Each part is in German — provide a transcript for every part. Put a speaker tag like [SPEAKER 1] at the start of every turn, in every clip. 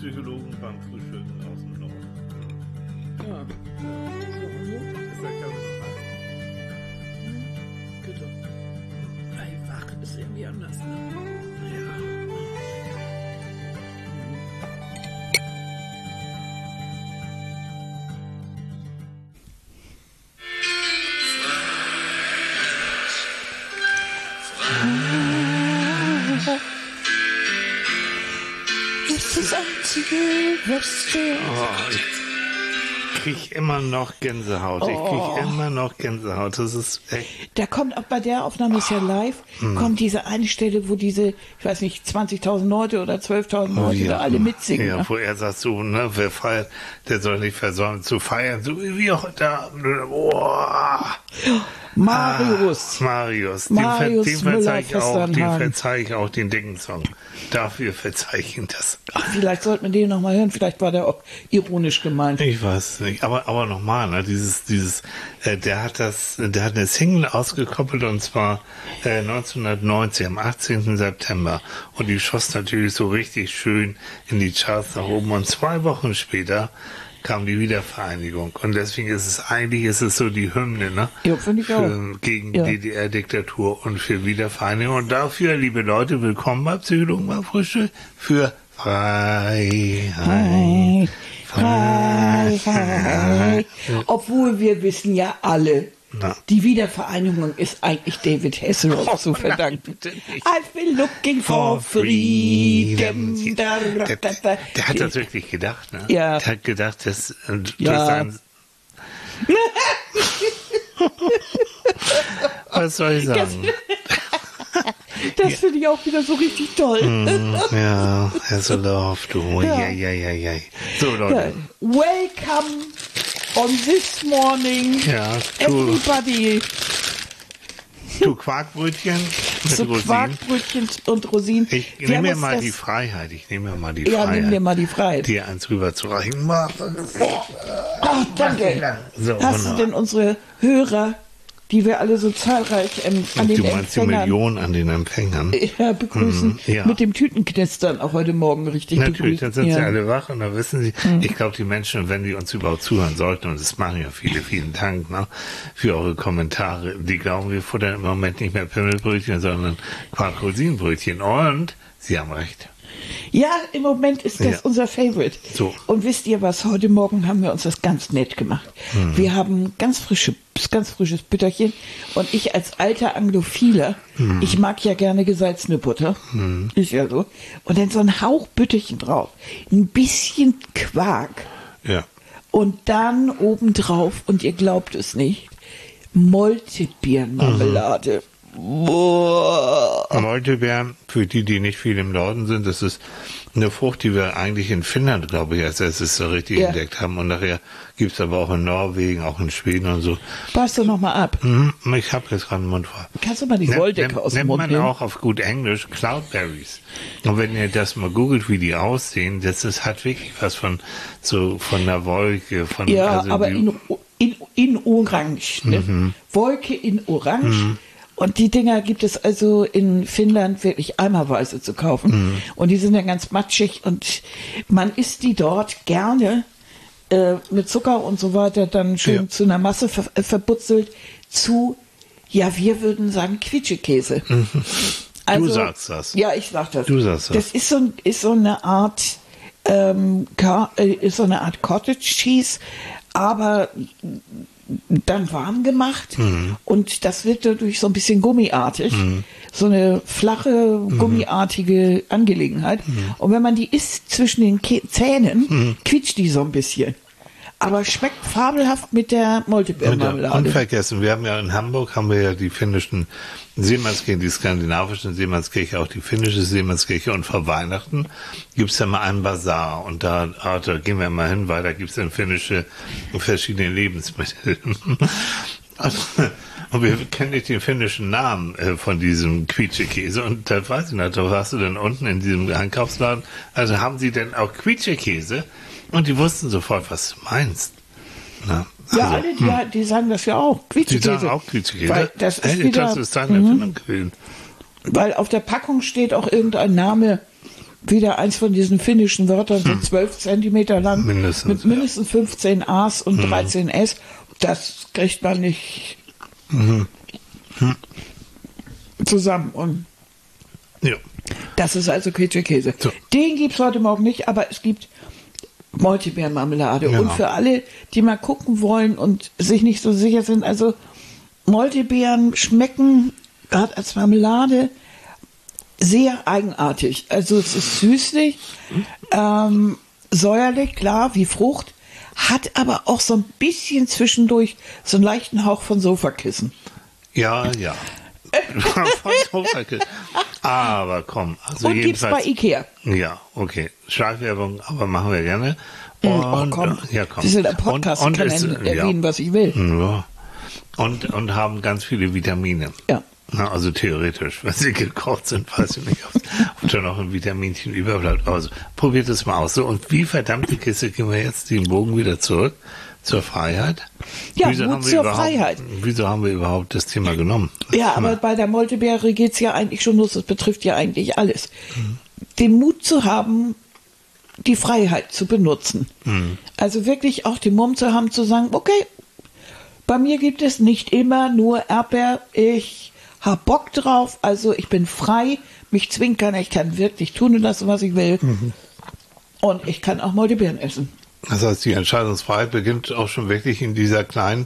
[SPEAKER 1] Psychologen beim Frühstücken aus dem Norden.
[SPEAKER 2] Ja.
[SPEAKER 1] Ist der Kaffee noch heiß?
[SPEAKER 2] Bitte. Wach ist irgendwie anders, ne?
[SPEAKER 1] Ja.
[SPEAKER 2] Das ist das Einzige, was zählt.
[SPEAKER 1] Ich krieg immer noch Gänsehaut. Ich krieg immer noch Gänsehaut. Das ist echt.
[SPEAKER 2] Da kommt auch bei der Aufnahme, ist ja live, kommt diese eine Stelle, wo diese, ich weiß nicht, 20.000 Leute oder 12.000 Leute da alle mitsingen.
[SPEAKER 1] Ja,
[SPEAKER 2] Ne?
[SPEAKER 1] wo er sagt so, ne, wer feiert, der soll nicht versäumen zu feiern, so wie wir heute Abend.
[SPEAKER 2] Marius.
[SPEAKER 1] Marius,
[SPEAKER 2] Marius
[SPEAKER 1] dem verzeih ich auch, dem
[SPEAKER 2] Müller-Westernhagen.
[SPEAKER 1] verzeih ich auch den dicken Song. Dafür verzeih ich ihm das.
[SPEAKER 2] Ach, vielleicht sollten wir den nochmal hören, vielleicht war der auch ironisch gemeint.
[SPEAKER 1] Ich weiß es nicht, aber nochmal, ne, der hat eine Single ausgekoppelt und zwar 1990 am 18. September und die schoss natürlich so richtig schön in die Charts nach oben und 2 Wochen später kam die Wiedervereinigung und deswegen ist es so die Hymne, ne?
[SPEAKER 2] Ja, finde ich auch.
[SPEAKER 1] Gegen
[SPEAKER 2] Ja.
[SPEAKER 1] DDR-Diktatur und für Wiedervereinigung und dafür, liebe Leute, willkommen bei Psychologen beim Frühstück für Freiheit.
[SPEAKER 2] Freiheit. Obwohl wir wissen ja alle,
[SPEAKER 1] Na.
[SPEAKER 2] die Wiedervereinigung ist eigentlich David Hasselhoff zu verdanken.
[SPEAKER 1] bitte nicht.
[SPEAKER 2] I've been looking for freedom.
[SPEAKER 1] Der hat das wirklich gedacht, ne?
[SPEAKER 2] Ja.
[SPEAKER 1] Der hat gedacht, dass
[SPEAKER 2] Ja.
[SPEAKER 1] was soll ich sagen?
[SPEAKER 2] Das finde ich auch wieder so richtig toll.
[SPEAKER 1] Ja, Hasselhoff, du. Ja. So,
[SPEAKER 2] Ja.
[SPEAKER 1] Leute.
[SPEAKER 2] Welcome on this morning,
[SPEAKER 1] Ja, du
[SPEAKER 2] everybody.
[SPEAKER 1] Quarkbrötchen mit
[SPEAKER 2] So
[SPEAKER 1] Rosinen.
[SPEAKER 2] Quarkbrötchen und Rosinen.
[SPEAKER 1] Ich
[SPEAKER 2] Wir
[SPEAKER 1] nehme
[SPEAKER 2] haben
[SPEAKER 1] mir
[SPEAKER 2] uns
[SPEAKER 1] mal
[SPEAKER 2] das-
[SPEAKER 1] die Freiheit.
[SPEAKER 2] Ja, nimm dir mal die Freiheit.
[SPEAKER 1] dir eins rüberzureichen.
[SPEAKER 2] Oh, danke.
[SPEAKER 1] So,
[SPEAKER 2] Hast du
[SPEAKER 1] wunderbar.
[SPEAKER 2] denn unsere Hörer, die wir alle so zahlreich an den
[SPEAKER 1] Du meinst die
[SPEAKER 2] Empfängern
[SPEAKER 1] Millionen an den Empfängern?
[SPEAKER 2] begrüßen,
[SPEAKER 1] Ja.
[SPEAKER 2] mit dem Tütenknistern auch heute Morgen richtig
[SPEAKER 1] Natürlich, dann
[SPEAKER 2] begrüßen?
[SPEAKER 1] sind sie alle wach und dann wissen sie, ich glaube, die Menschen, wenn die uns überhaupt zuhören sollten, und das machen ja viele, vielen Dank, ne, für eure Kommentare, die glauben, wir futtern im Moment nicht mehr Pimmelbrötchen, sondern Quark-Rosinenbrötchen. Und sie haben recht.
[SPEAKER 2] Ja, im Moment ist das
[SPEAKER 1] Ja.
[SPEAKER 2] unser Favorite.
[SPEAKER 1] So.
[SPEAKER 2] Und wisst ihr was, heute Morgen haben wir uns das ganz nett gemacht. Wir haben ganz frisches Bütterchen und ich als alter Anglophiler, ich mag ja gerne gesalzene Butter, ist ja so, und dann so ein Hauch Bütterchen drauf, ein bisschen Quark
[SPEAKER 1] Ja.
[SPEAKER 2] und dann obendrauf, und ihr glaubt es nicht, Moltebeerenmarmelade. Boah.
[SPEAKER 1] Moltebeeren, für die nicht viel im Norden sind, das ist eine Frucht, die wir eigentlich in Finnland, glaube ich, als erstes so richtig
[SPEAKER 2] Ja.
[SPEAKER 1] entdeckt haben. Und nachher gibt's aber auch in Norwegen, auch in Schweden und so.
[SPEAKER 2] Pass doch noch mal ab.
[SPEAKER 1] Ich habe jetzt gerade einen Mund voll.
[SPEAKER 2] Kannst du mal die Wolldecke aus dem
[SPEAKER 1] Nennt
[SPEAKER 2] Mund
[SPEAKER 1] man
[SPEAKER 2] nehmen?
[SPEAKER 1] auch auf gut Englisch Cloudberries. Und wenn ihr das mal googelt, wie die aussehen, hat wirklich was von einer Wolke.
[SPEAKER 2] Ja,
[SPEAKER 1] also
[SPEAKER 2] aber
[SPEAKER 1] die-
[SPEAKER 2] in Orange. Ne? Wolke in Orange. Und die Dinger gibt es also in Finnland wirklich eimerweise zu kaufen. Und die sind dann ganz matschig und man isst die dort gerne mit Zucker und so weiter dann schön
[SPEAKER 1] Ja.
[SPEAKER 2] zu einer Masse verbutzelt zu, ja, wir würden sagen Quietschekäse.
[SPEAKER 1] Du sagst das.
[SPEAKER 2] Ja, ich sag das.
[SPEAKER 1] Du sagst das.
[SPEAKER 2] Das ist so eine Art ist so eine Art Cottage Cheese, aber dann warm gemacht und das wird dadurch so ein bisschen gummiartig. So eine flache, gummiartige Angelegenheit. Und wenn man die isst zwischen den Zähnen, quietscht die so ein bisschen. Aber schmeckt fabelhaft mit der Moltebeerenmarmelade.
[SPEAKER 1] Unvergessen, wir haben ja in Hamburg die finnischen Seemannskirche, die skandinavischen Seemannskirche, auch die finnische Seemannskirche und vor Weihnachten gibt's ja mal einen Bazar und da gehen wir mal hin, weil da gibt's dann finnische verschiedene Lebensmittel. Und wir kennen nicht den finnischen Namen von diesem Quietschekäse und da weiß ich nicht, da warst du dann unten in diesem Einkaufsladen, also haben sie denn auch Quietschekäse? Und die wussten sofort, was du meinst. Na,
[SPEAKER 2] Ja,
[SPEAKER 1] also,
[SPEAKER 2] alle, die sagen das ja auch.
[SPEAKER 1] die
[SPEAKER 2] Quietschekäse.
[SPEAKER 1] sagen auch Quietschekäse.
[SPEAKER 2] Weil das ist
[SPEAKER 1] Hey,
[SPEAKER 2] wieder,
[SPEAKER 1] das ist deine Erfindung gewesen.
[SPEAKER 2] weil auf der Packung steht auch irgendein Name, wieder eins von diesen finnischen Wörtern, so 12 Zentimeter lang,
[SPEAKER 1] Mindestens,
[SPEAKER 2] mit mindestens 15 A's und 13 S. Das kriegt man nicht zusammen. Und
[SPEAKER 1] Ja.
[SPEAKER 2] das ist also Käse.
[SPEAKER 1] So.
[SPEAKER 2] Den gibt es heute Morgen nicht, aber es gibt Moltebeermarmelade.
[SPEAKER 1] Ja.
[SPEAKER 2] Und für alle, die mal gucken wollen und sich nicht so sicher sind, also Moltebeeren schmecken gerade als Marmelade sehr eigenartig. Also es ist süßlich, säuerlich, klar, wie Frucht, hat aber auch so ein bisschen zwischendurch so einen leichten Hauch von Sofakissen.
[SPEAKER 1] Ja. Von Sofakissen. Aber komm, also
[SPEAKER 2] Und gibt's bei Ikea.
[SPEAKER 1] Ja, okay. Schleichwerbung, aber machen wir gerne.
[SPEAKER 2] Komm.
[SPEAKER 1] Ja, komm.
[SPEAKER 2] Das ist ja der Podcast, ich kann erwähnen, was ich will.
[SPEAKER 1] Ja. Und haben ganz viele Vitamine.
[SPEAKER 2] Ja.
[SPEAKER 1] Na, also theoretisch, wenn sie gekocht sind, weiß ich nicht, ob da noch ein Vitaminchen überbleibt. Also probiert es mal aus. So, und wie verdammte Kiste gehen wir jetzt den Bogen wieder zurück zur Freiheit?
[SPEAKER 2] Ja, Mut zur Freiheit.
[SPEAKER 1] Wieso haben wir überhaupt das Thema genommen?
[SPEAKER 2] Ja, aber bei der Moltebeere geht es ja eigentlich schon los, das betrifft ja eigentlich alles. Den Mut zu haben, die Freiheit zu benutzen. Also wirklich auch den Mumm zu haben, zu sagen, okay, bei mir gibt es nicht immer nur Erdbeer, ich hab Bock drauf, also ich bin frei, mich zwingen kann, ich kann wirklich tun und lassen, was ich will. Und ich kann auch Moltebeeren essen.
[SPEAKER 1] Das heißt, die Entscheidungsfreiheit beginnt auch schon wirklich in diesem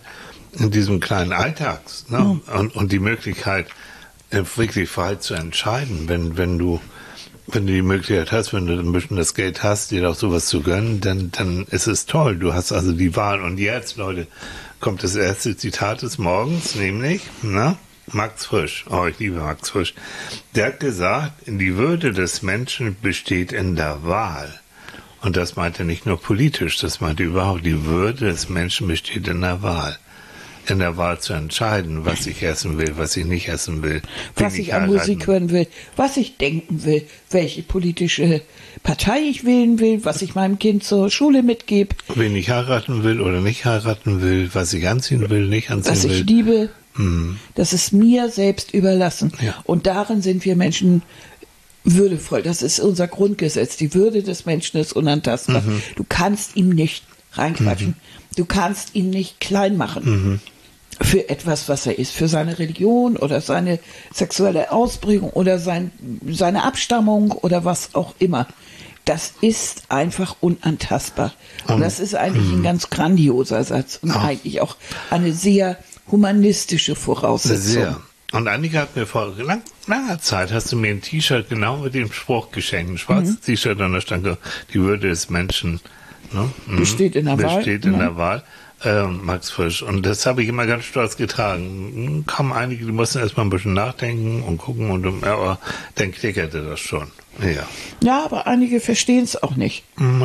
[SPEAKER 1] kleinen Alltag. Ne? Und die Möglichkeit, wirklich frei zu entscheiden, wenn du die Möglichkeit hast, wenn du ein bisschen das Geld hast, dir auch sowas zu gönnen, dann ist es toll. Du hast also die Wahl. Und jetzt, Leute, kommt das erste Zitat des Morgens, nämlich, Max Frisch. Oh, ich liebe Max Frisch. Der hat gesagt, die Würde des Menschen besteht in der Wahl. Und das meinte nicht nur politisch, das meinte überhaupt, die Würde des Menschen besteht in der Wahl. In der Wahl zu entscheiden, was ich essen will, was ich nicht essen will.
[SPEAKER 2] Was ich an Musik hören will, was ich denken will, welche politische Partei ich wählen will, was ich meinem Kind zur Schule mitgebe.
[SPEAKER 1] Wen ich heiraten will oder nicht heiraten will, was ich anziehen will, nicht anziehen will.
[SPEAKER 2] Was ich liebe, das ist mir selbst überlassen.
[SPEAKER 1] Ja.
[SPEAKER 2] Und darin sind wir Menschen würdevoll. Das ist unser Grundgesetz. Die Würde des Menschen ist unantastbar. Du kannst ihm nicht reinquatschen. Du kannst ihn nicht klein machen für etwas, was er ist, für seine Religion oder seine sexuelle Ausprägung oder seine Abstammung oder was auch immer. Das ist einfach unantastbar. Und das ist eigentlich ein ganz grandioser Satz und eigentlich auch eine sehr humanistische Voraussetzung.
[SPEAKER 1] Sehr. Und Annika hat mir vor langer Zeit, hast du mir ein T-Shirt genau mit dem Spruch geschenkt, ein schwarzes T-Shirt, und da stand die Würde des Menschen
[SPEAKER 2] besteht in der Wahl.
[SPEAKER 1] Besteht in der Wahl. Max Frisch. Und das habe ich immer ganz stolz getragen. Kamen einige, die mussten erstmal ein bisschen nachdenken und gucken, aber dann klickerte das schon. Ja.
[SPEAKER 2] Ja, aber einige verstehen es auch nicht.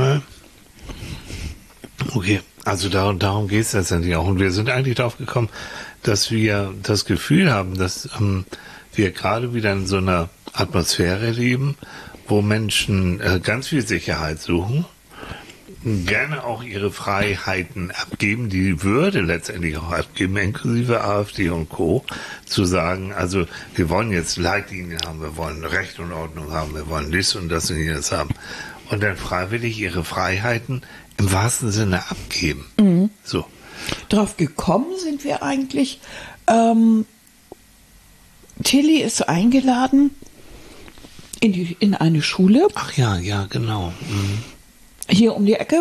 [SPEAKER 1] Okay, also darum geht es letztendlich auch. Und wir sind eigentlich darauf gekommen, dass wir das Gefühl haben, dass wir gerade wieder in so einer Atmosphäre leben, wo Menschen ganz viel Sicherheit suchen, gerne auch ihre Freiheiten abgeben, die Würde letztendlich auch abgeben, inklusive AfD und Co., zu sagen, also wir wollen jetzt Leitlinien haben, wir wollen Recht und Ordnung haben, wir wollen dies und das und jenes haben. Und dann freiwillig ihre Freiheiten im wahrsten Sinne abgeben. So.
[SPEAKER 2] Drauf gekommen sind wir eigentlich, Tilly ist eingeladen in eine Schule.
[SPEAKER 1] Ach ja, genau.
[SPEAKER 2] Hier um die Ecke.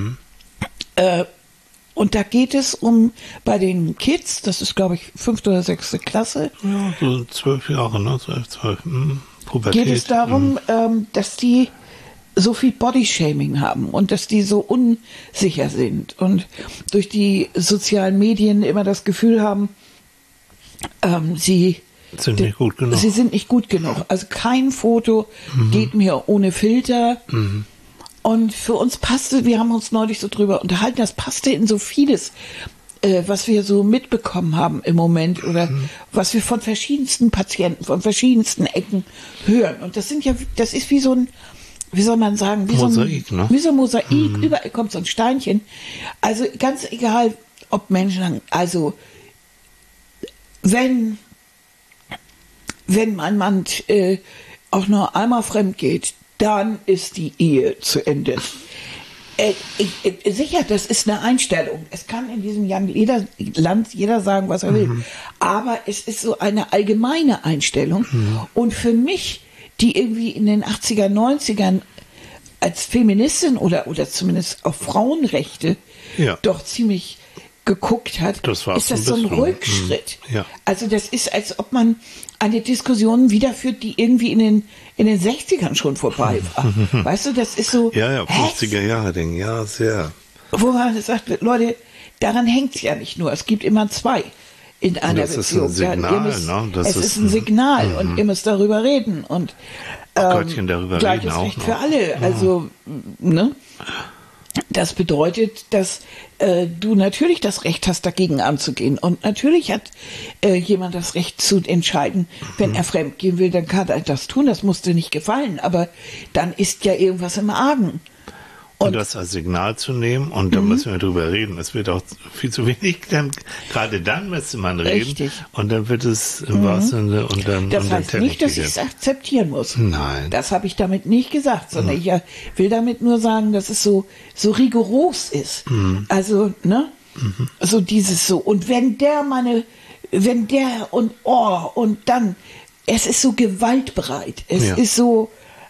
[SPEAKER 2] Und da geht es bei den Kids, das ist glaube ich 5. oder 6. Klasse.
[SPEAKER 1] Ja, so 12 Jahre, ne? 12. Pubertät.
[SPEAKER 2] Geht es darum, dass die so viel Bodyshaming haben und dass die so unsicher sind und durch die sozialen Medien immer das Gefühl haben, sie
[SPEAKER 1] sind nicht gut genug.
[SPEAKER 2] Sie sind nicht gut genug. Also kein Foto geht mir ohne Filter. Und für uns passte, wir haben uns neulich so drüber unterhalten, das passte in so vieles, was wir so mitbekommen haben im Moment oder was wir von verschiedensten Patienten, von verschiedensten Ecken hören. Und das ist wie so ein, wie soll man sagen, wie
[SPEAKER 1] Mosaik,
[SPEAKER 2] so ein Mosaik, überall kommt so ein Steinchen. Also ganz egal, ob Menschen sagen, also wenn mein Mann auch nur einmal fremd geht, dann ist die Ehe zu Ende. Sicher, das ist eine Einstellung. Es kann in diesem Land jeder sagen, was er will. Aber es ist so eine allgemeine Einstellung. Und für mich, die irgendwie in den 80er, 90ern als Feministin oder zumindest auf Frauenrechte doch ziemlich geguckt hat, ist das so ein Rückschritt. Ja. Also das ist, als ob man eine Diskussion wiederführt, die irgendwie in den 60ern schon vorbei war. Weißt du, das ist so...
[SPEAKER 1] Ja, 50er-Jahre-Ding, ja, sehr.
[SPEAKER 2] Wo man sagt, Leute, daran hängt es ja nicht nur, es gibt immer zwei in einer Beziehung.
[SPEAKER 1] Ist ein Signal,
[SPEAKER 2] es ist ein Signal und ihr müsst darüber reden. Und
[SPEAKER 1] Gottchen, darüber
[SPEAKER 2] gleiches
[SPEAKER 1] reden auch
[SPEAKER 2] Recht
[SPEAKER 1] noch.
[SPEAKER 2] für alle. Also, ne? Das bedeutet, dass du natürlich das Recht hast, dagegen anzugehen. Und natürlich hat jemand das Recht zu entscheiden, wenn er fremdgehen will, dann kann er das tun. Das muss dir nicht gefallen. Aber dann ist ja irgendwas im Argen.
[SPEAKER 1] Und das als Signal zu nehmen, und da müssen wir drüber reden. Es wird auch viel zu wenig, gerade dann müsste man reden.
[SPEAKER 2] Richtig.
[SPEAKER 1] Und dann wird es im wahrsten Sinne und dann.
[SPEAKER 2] Das heißt nicht, dass ich es akzeptieren muss.
[SPEAKER 1] Nein.
[SPEAKER 2] Das habe ich damit nicht gesagt, sondern ich will damit nur sagen, dass es so rigoros ist. Also, ne? So dieses so. Und wenn der und dann, es ist so gewaltbereit. Es ist so,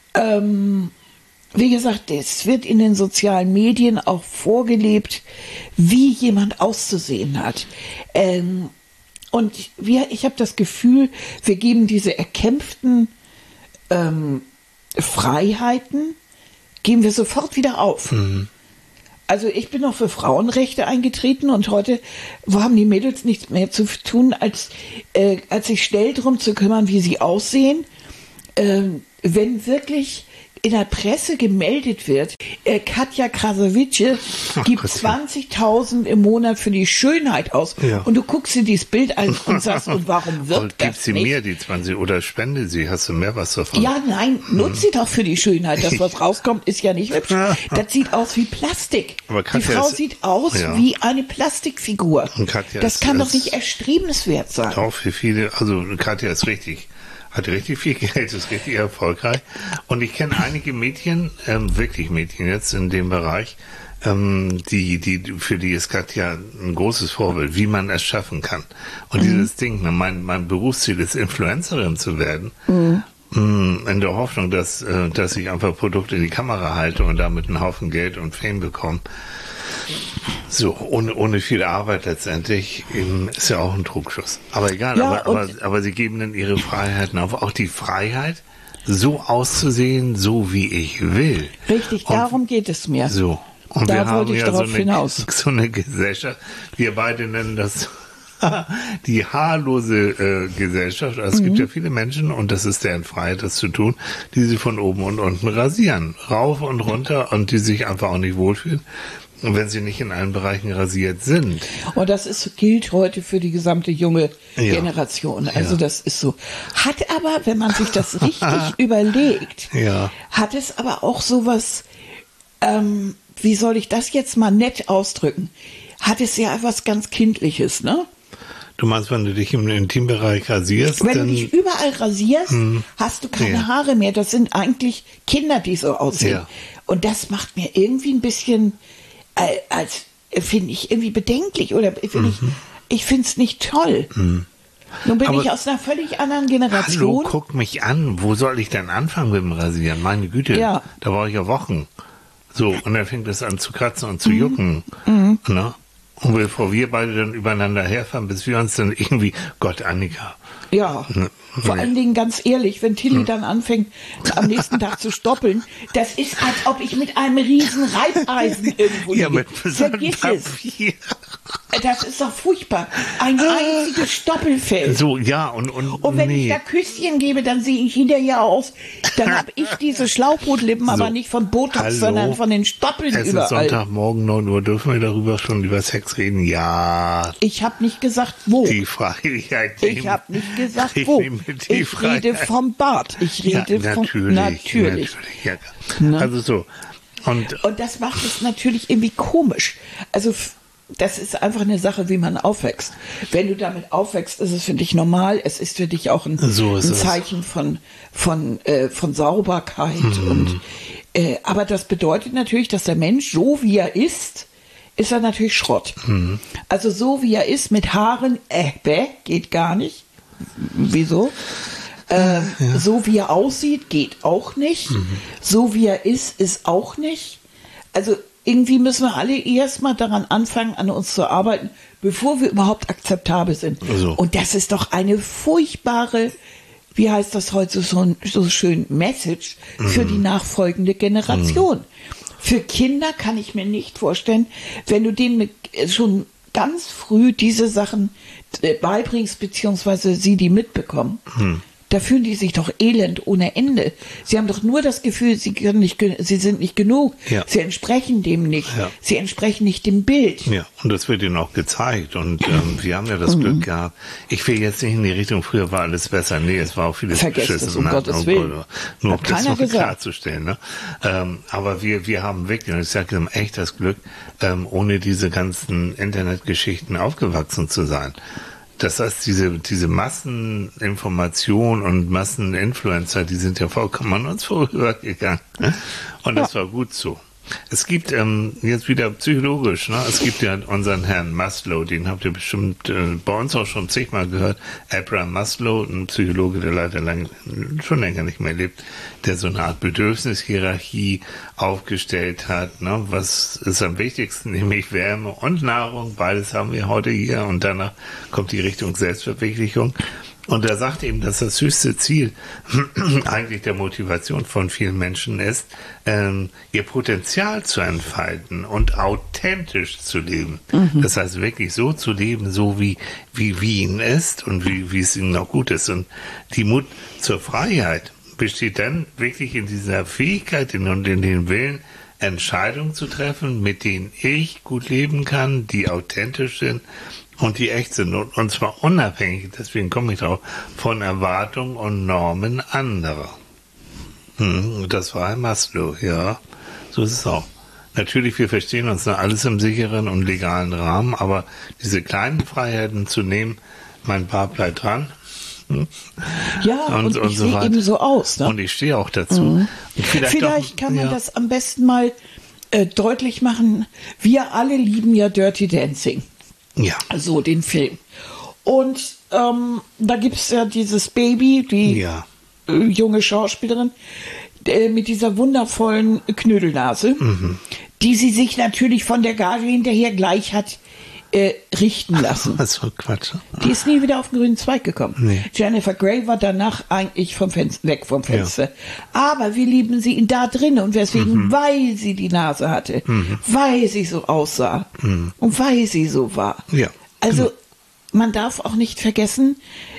[SPEAKER 2] wie gesagt, es wird in den sozialen Medien auch vorgelebt, wie jemand auszusehen hat. Und ich habe das Gefühl, wir geben diese erkämpften Freiheiten, geben wir sofort wieder auf. Also ich bin noch für Frauenrechte eingetreten und heute haben die Mädels nichts mehr zu tun, als sich schnell darum zu kümmern, wie sie aussehen. Wenn wirklich in der Presse gemeldet wird, Katja Krasavice gibt 20.000 im Monat für die Schönheit aus. Ja. Und du guckst dir dieses Bild an und sagst, und warum wirkt das
[SPEAKER 1] Gib sie
[SPEAKER 2] nicht?
[SPEAKER 1] mir die 20 oder spende sie, hast du mehr was davon?
[SPEAKER 2] Ja, nein, nutz sie doch für die Schönheit. Das, was rauskommt, ist ja nicht hübsch. Das sieht aus wie Plastik.
[SPEAKER 1] Aber
[SPEAKER 2] die Frau sieht aus wie eine Plastikfigur. Das kann doch nicht erstrebenswert sein.
[SPEAKER 1] Doch, für viele, also Katja ist richtig. Hat richtig viel Geld, ist richtig erfolgreich. Und ich kenne einige Mädchen, wirklich Mädchen jetzt in dem Bereich, für die ist Katja ein großes Vorbild, wie man es schaffen kann. Und dieses Ding, mein Berufsziel ist, Influencerin zu werden, in der Hoffnung, dass ich einfach Produkte in die Kamera halte und damit einen Haufen Geld und Fame bekomme. So, ohne viel Arbeit letztendlich, ist ja auch ein Trugschluss. Aber egal,
[SPEAKER 2] Ja,
[SPEAKER 1] aber sie geben dann ihre Freiheiten auf. Auch die Freiheit, so auszusehen, so wie ich will.
[SPEAKER 2] Richtig, darum geht es mir.
[SPEAKER 1] So. Und
[SPEAKER 2] Da
[SPEAKER 1] wir haben
[SPEAKER 2] wollte ich
[SPEAKER 1] ja
[SPEAKER 2] darauf hinaus.
[SPEAKER 1] so eine Gesellschaft, wir beide nennen das die haarlose Gesellschaft. Also es gibt ja viele Menschen, und das ist deren Freiheit, das zu tun, die sie von oben und unten rasieren. Rauf und runter, und die sich einfach auch nicht wohlfühlen, wenn sie nicht in allen Bereichen rasiert sind.
[SPEAKER 2] Und das gilt heute für die gesamte junge Generation. Also das ist so. Hat aber, wenn man sich das richtig überlegt, hat es aber auch sowas, wie soll ich das jetzt mal nett ausdrücken, hat es ja etwas ganz Kindliches, ne?
[SPEAKER 1] Du meinst, wenn du dich im Intimbereich rasierst?
[SPEAKER 2] Wenn du dich überall rasierst, hast du keine Haare mehr. Das sind eigentlich Kinder, die so aussehen. Ja. Und das macht mir irgendwie ein bisschen, finde ich irgendwie bedenklich. Oder ich finde es nicht toll. Nun bin ich aus einer völlig anderen Generation.
[SPEAKER 1] Hallo, guck mich an. Wo soll ich denn anfangen mit dem Rasieren? Meine Güte, da war ich ja Wochen. So, und dann fängt es an zu kratzen und zu jucken. Ne? Und bevor wir beide dann übereinander herfahren, bis wir uns dann irgendwie, Gott, Annika.
[SPEAKER 2] Ja, vor allen Dingen ganz ehrlich, wenn Tilly dann anfängt, am nächsten Tag zu stoppeln, das ist, als ob ich mit einem riesen Reibeisen irgendwo liege.
[SPEAKER 1] Mit
[SPEAKER 2] Vergiss es. Das ist doch furchtbar. Ein einziges Stoppelfeld.
[SPEAKER 1] So, ja, und
[SPEAKER 2] wenn ich da Küsschen gebe, dann sehe ich hinterher aus, dann habe ich diese Schlauchbootlippen, aber nicht von Botox, sondern von den Stoppeln überall.
[SPEAKER 1] Es ist Sonntagmorgen, 9 Uhr, dürfen wir darüber schon über Sex reden? Ja.
[SPEAKER 2] Ich habe nicht gesagt, wo.
[SPEAKER 1] Die Freiheit.
[SPEAKER 2] Ich habe nicht gesagt, wo. Ich rede vom Bart. Ich rede vom... Natürlich.
[SPEAKER 1] Ja. Also so. Und
[SPEAKER 2] das macht es natürlich irgendwie komisch. Also das ist einfach eine Sache, wie man aufwächst. Wenn du damit aufwächst, ist es für dich normal. Es ist für dich auch ein Zeichen von Sauberkeit. Und, aber das bedeutet natürlich, dass der Mensch, so wie er ist er natürlich Schrott. Also so wie er ist, mit Haaren, geht gar nicht. Wieso? So wie er aussieht, geht auch nicht. So wie er ist auch nicht. Also irgendwie müssen wir alle erstmal daran anfangen, an uns zu arbeiten, bevor wir überhaupt akzeptabel sind.
[SPEAKER 1] So.
[SPEAKER 2] Und das ist doch eine furchtbare, wie heißt das heute so schön, Message für die nachfolgende Generation. Für Kinder kann ich mir nicht vorstellen, wenn du denen schon ganz früh diese Sachen beibringst, beziehungsweise sie die mitbekommen. Da fühlen die sich doch elend ohne Ende. Sie haben doch nur das Gefühl, sie sind nicht genug. Ja. Sie entsprechen dem nicht. Ja. Sie entsprechen nicht dem Bild.
[SPEAKER 1] Ja, und das wird ihnen auch gezeigt. Und wir haben ja das Glück gehabt. Ich will jetzt nicht in die Richtung, früher war alles besser. Nee, es war auch vieles beschissen.
[SPEAKER 2] Um Gottes Willen.
[SPEAKER 1] Nur um das noch klarzustellen. Ne? Aber wir haben wirklich, und ich sage, wir haben echt das Glück, ohne diese ganzen Internetgeschichten aufgewachsen zu sein. Das heißt, diese Masseninformation und Masseninfluencer, die sind ja vollkommen an uns vorübergegangen. Und das war gut so. Es gibt jetzt wieder psychologisch, ne? Es gibt ja unseren Herrn Maslow, den habt ihr bestimmt bei uns auch schon zigmal gehört. Abraham Maslow, ein Psychologe, der leider schon länger nicht mehr lebt, der so eine Art Bedürfnishierarchie aufgestellt hat. Ne? Was ist am wichtigsten? Nämlich Wärme und Nahrung. Beides haben wir heute hier. Und danach kommt die Richtung Selbstverwirklichung. Und er sagt eben, dass das höchste Ziel eigentlich der Motivation von vielen Menschen ist, ihr Potenzial zu entfalten und authentisch zu leben. Das heißt, wirklich so zu leben, so wie ihnen ist und wie es ihnen auch gut ist. Und die Mut zur Freiheit besteht dann wirklich in dieser Fähigkeit und in den Willen, Entscheidungen zu treffen, mit denen ich gut leben kann, die authentisch sind und die echt sind. Und zwar unabhängig, deswegen komme ich drauf, von Erwartungen und Normen anderer. Das war Herr Maslow, ja. So ist es auch. Natürlich, wir verstehen uns noch alles im sicheren und legalen Rahmen, aber diese kleinen Freiheiten zu nehmen, mein Paar bleibt dran.
[SPEAKER 2] Ja, und ich sehe eben so aus. Ne?
[SPEAKER 1] Und ich stehe auch dazu.
[SPEAKER 2] Vielleicht kann man das am besten mal deutlich machen. Wir alle lieben ja Dirty Dancing.
[SPEAKER 1] Ja.
[SPEAKER 2] So den Film. Und da gibt es ja dieses Baby, die junge Schauspielerin, mit dieser wundervollen Knödelnase, die sie sich natürlich von der Gage hinterher gleich hat richten lassen.
[SPEAKER 1] Was für Quatsch.
[SPEAKER 2] Die ist nie wieder auf den grünen Zweig gekommen.
[SPEAKER 1] Nee.
[SPEAKER 2] Jennifer Grey war danach eigentlich weg vom Fenster. Ja. Aber wir lieben sie da drin und weswegen? Weil sie die Nase hatte, weil sie so aussah und weil sie so war.
[SPEAKER 1] Ja.
[SPEAKER 2] Also man darf auch nicht vergessen,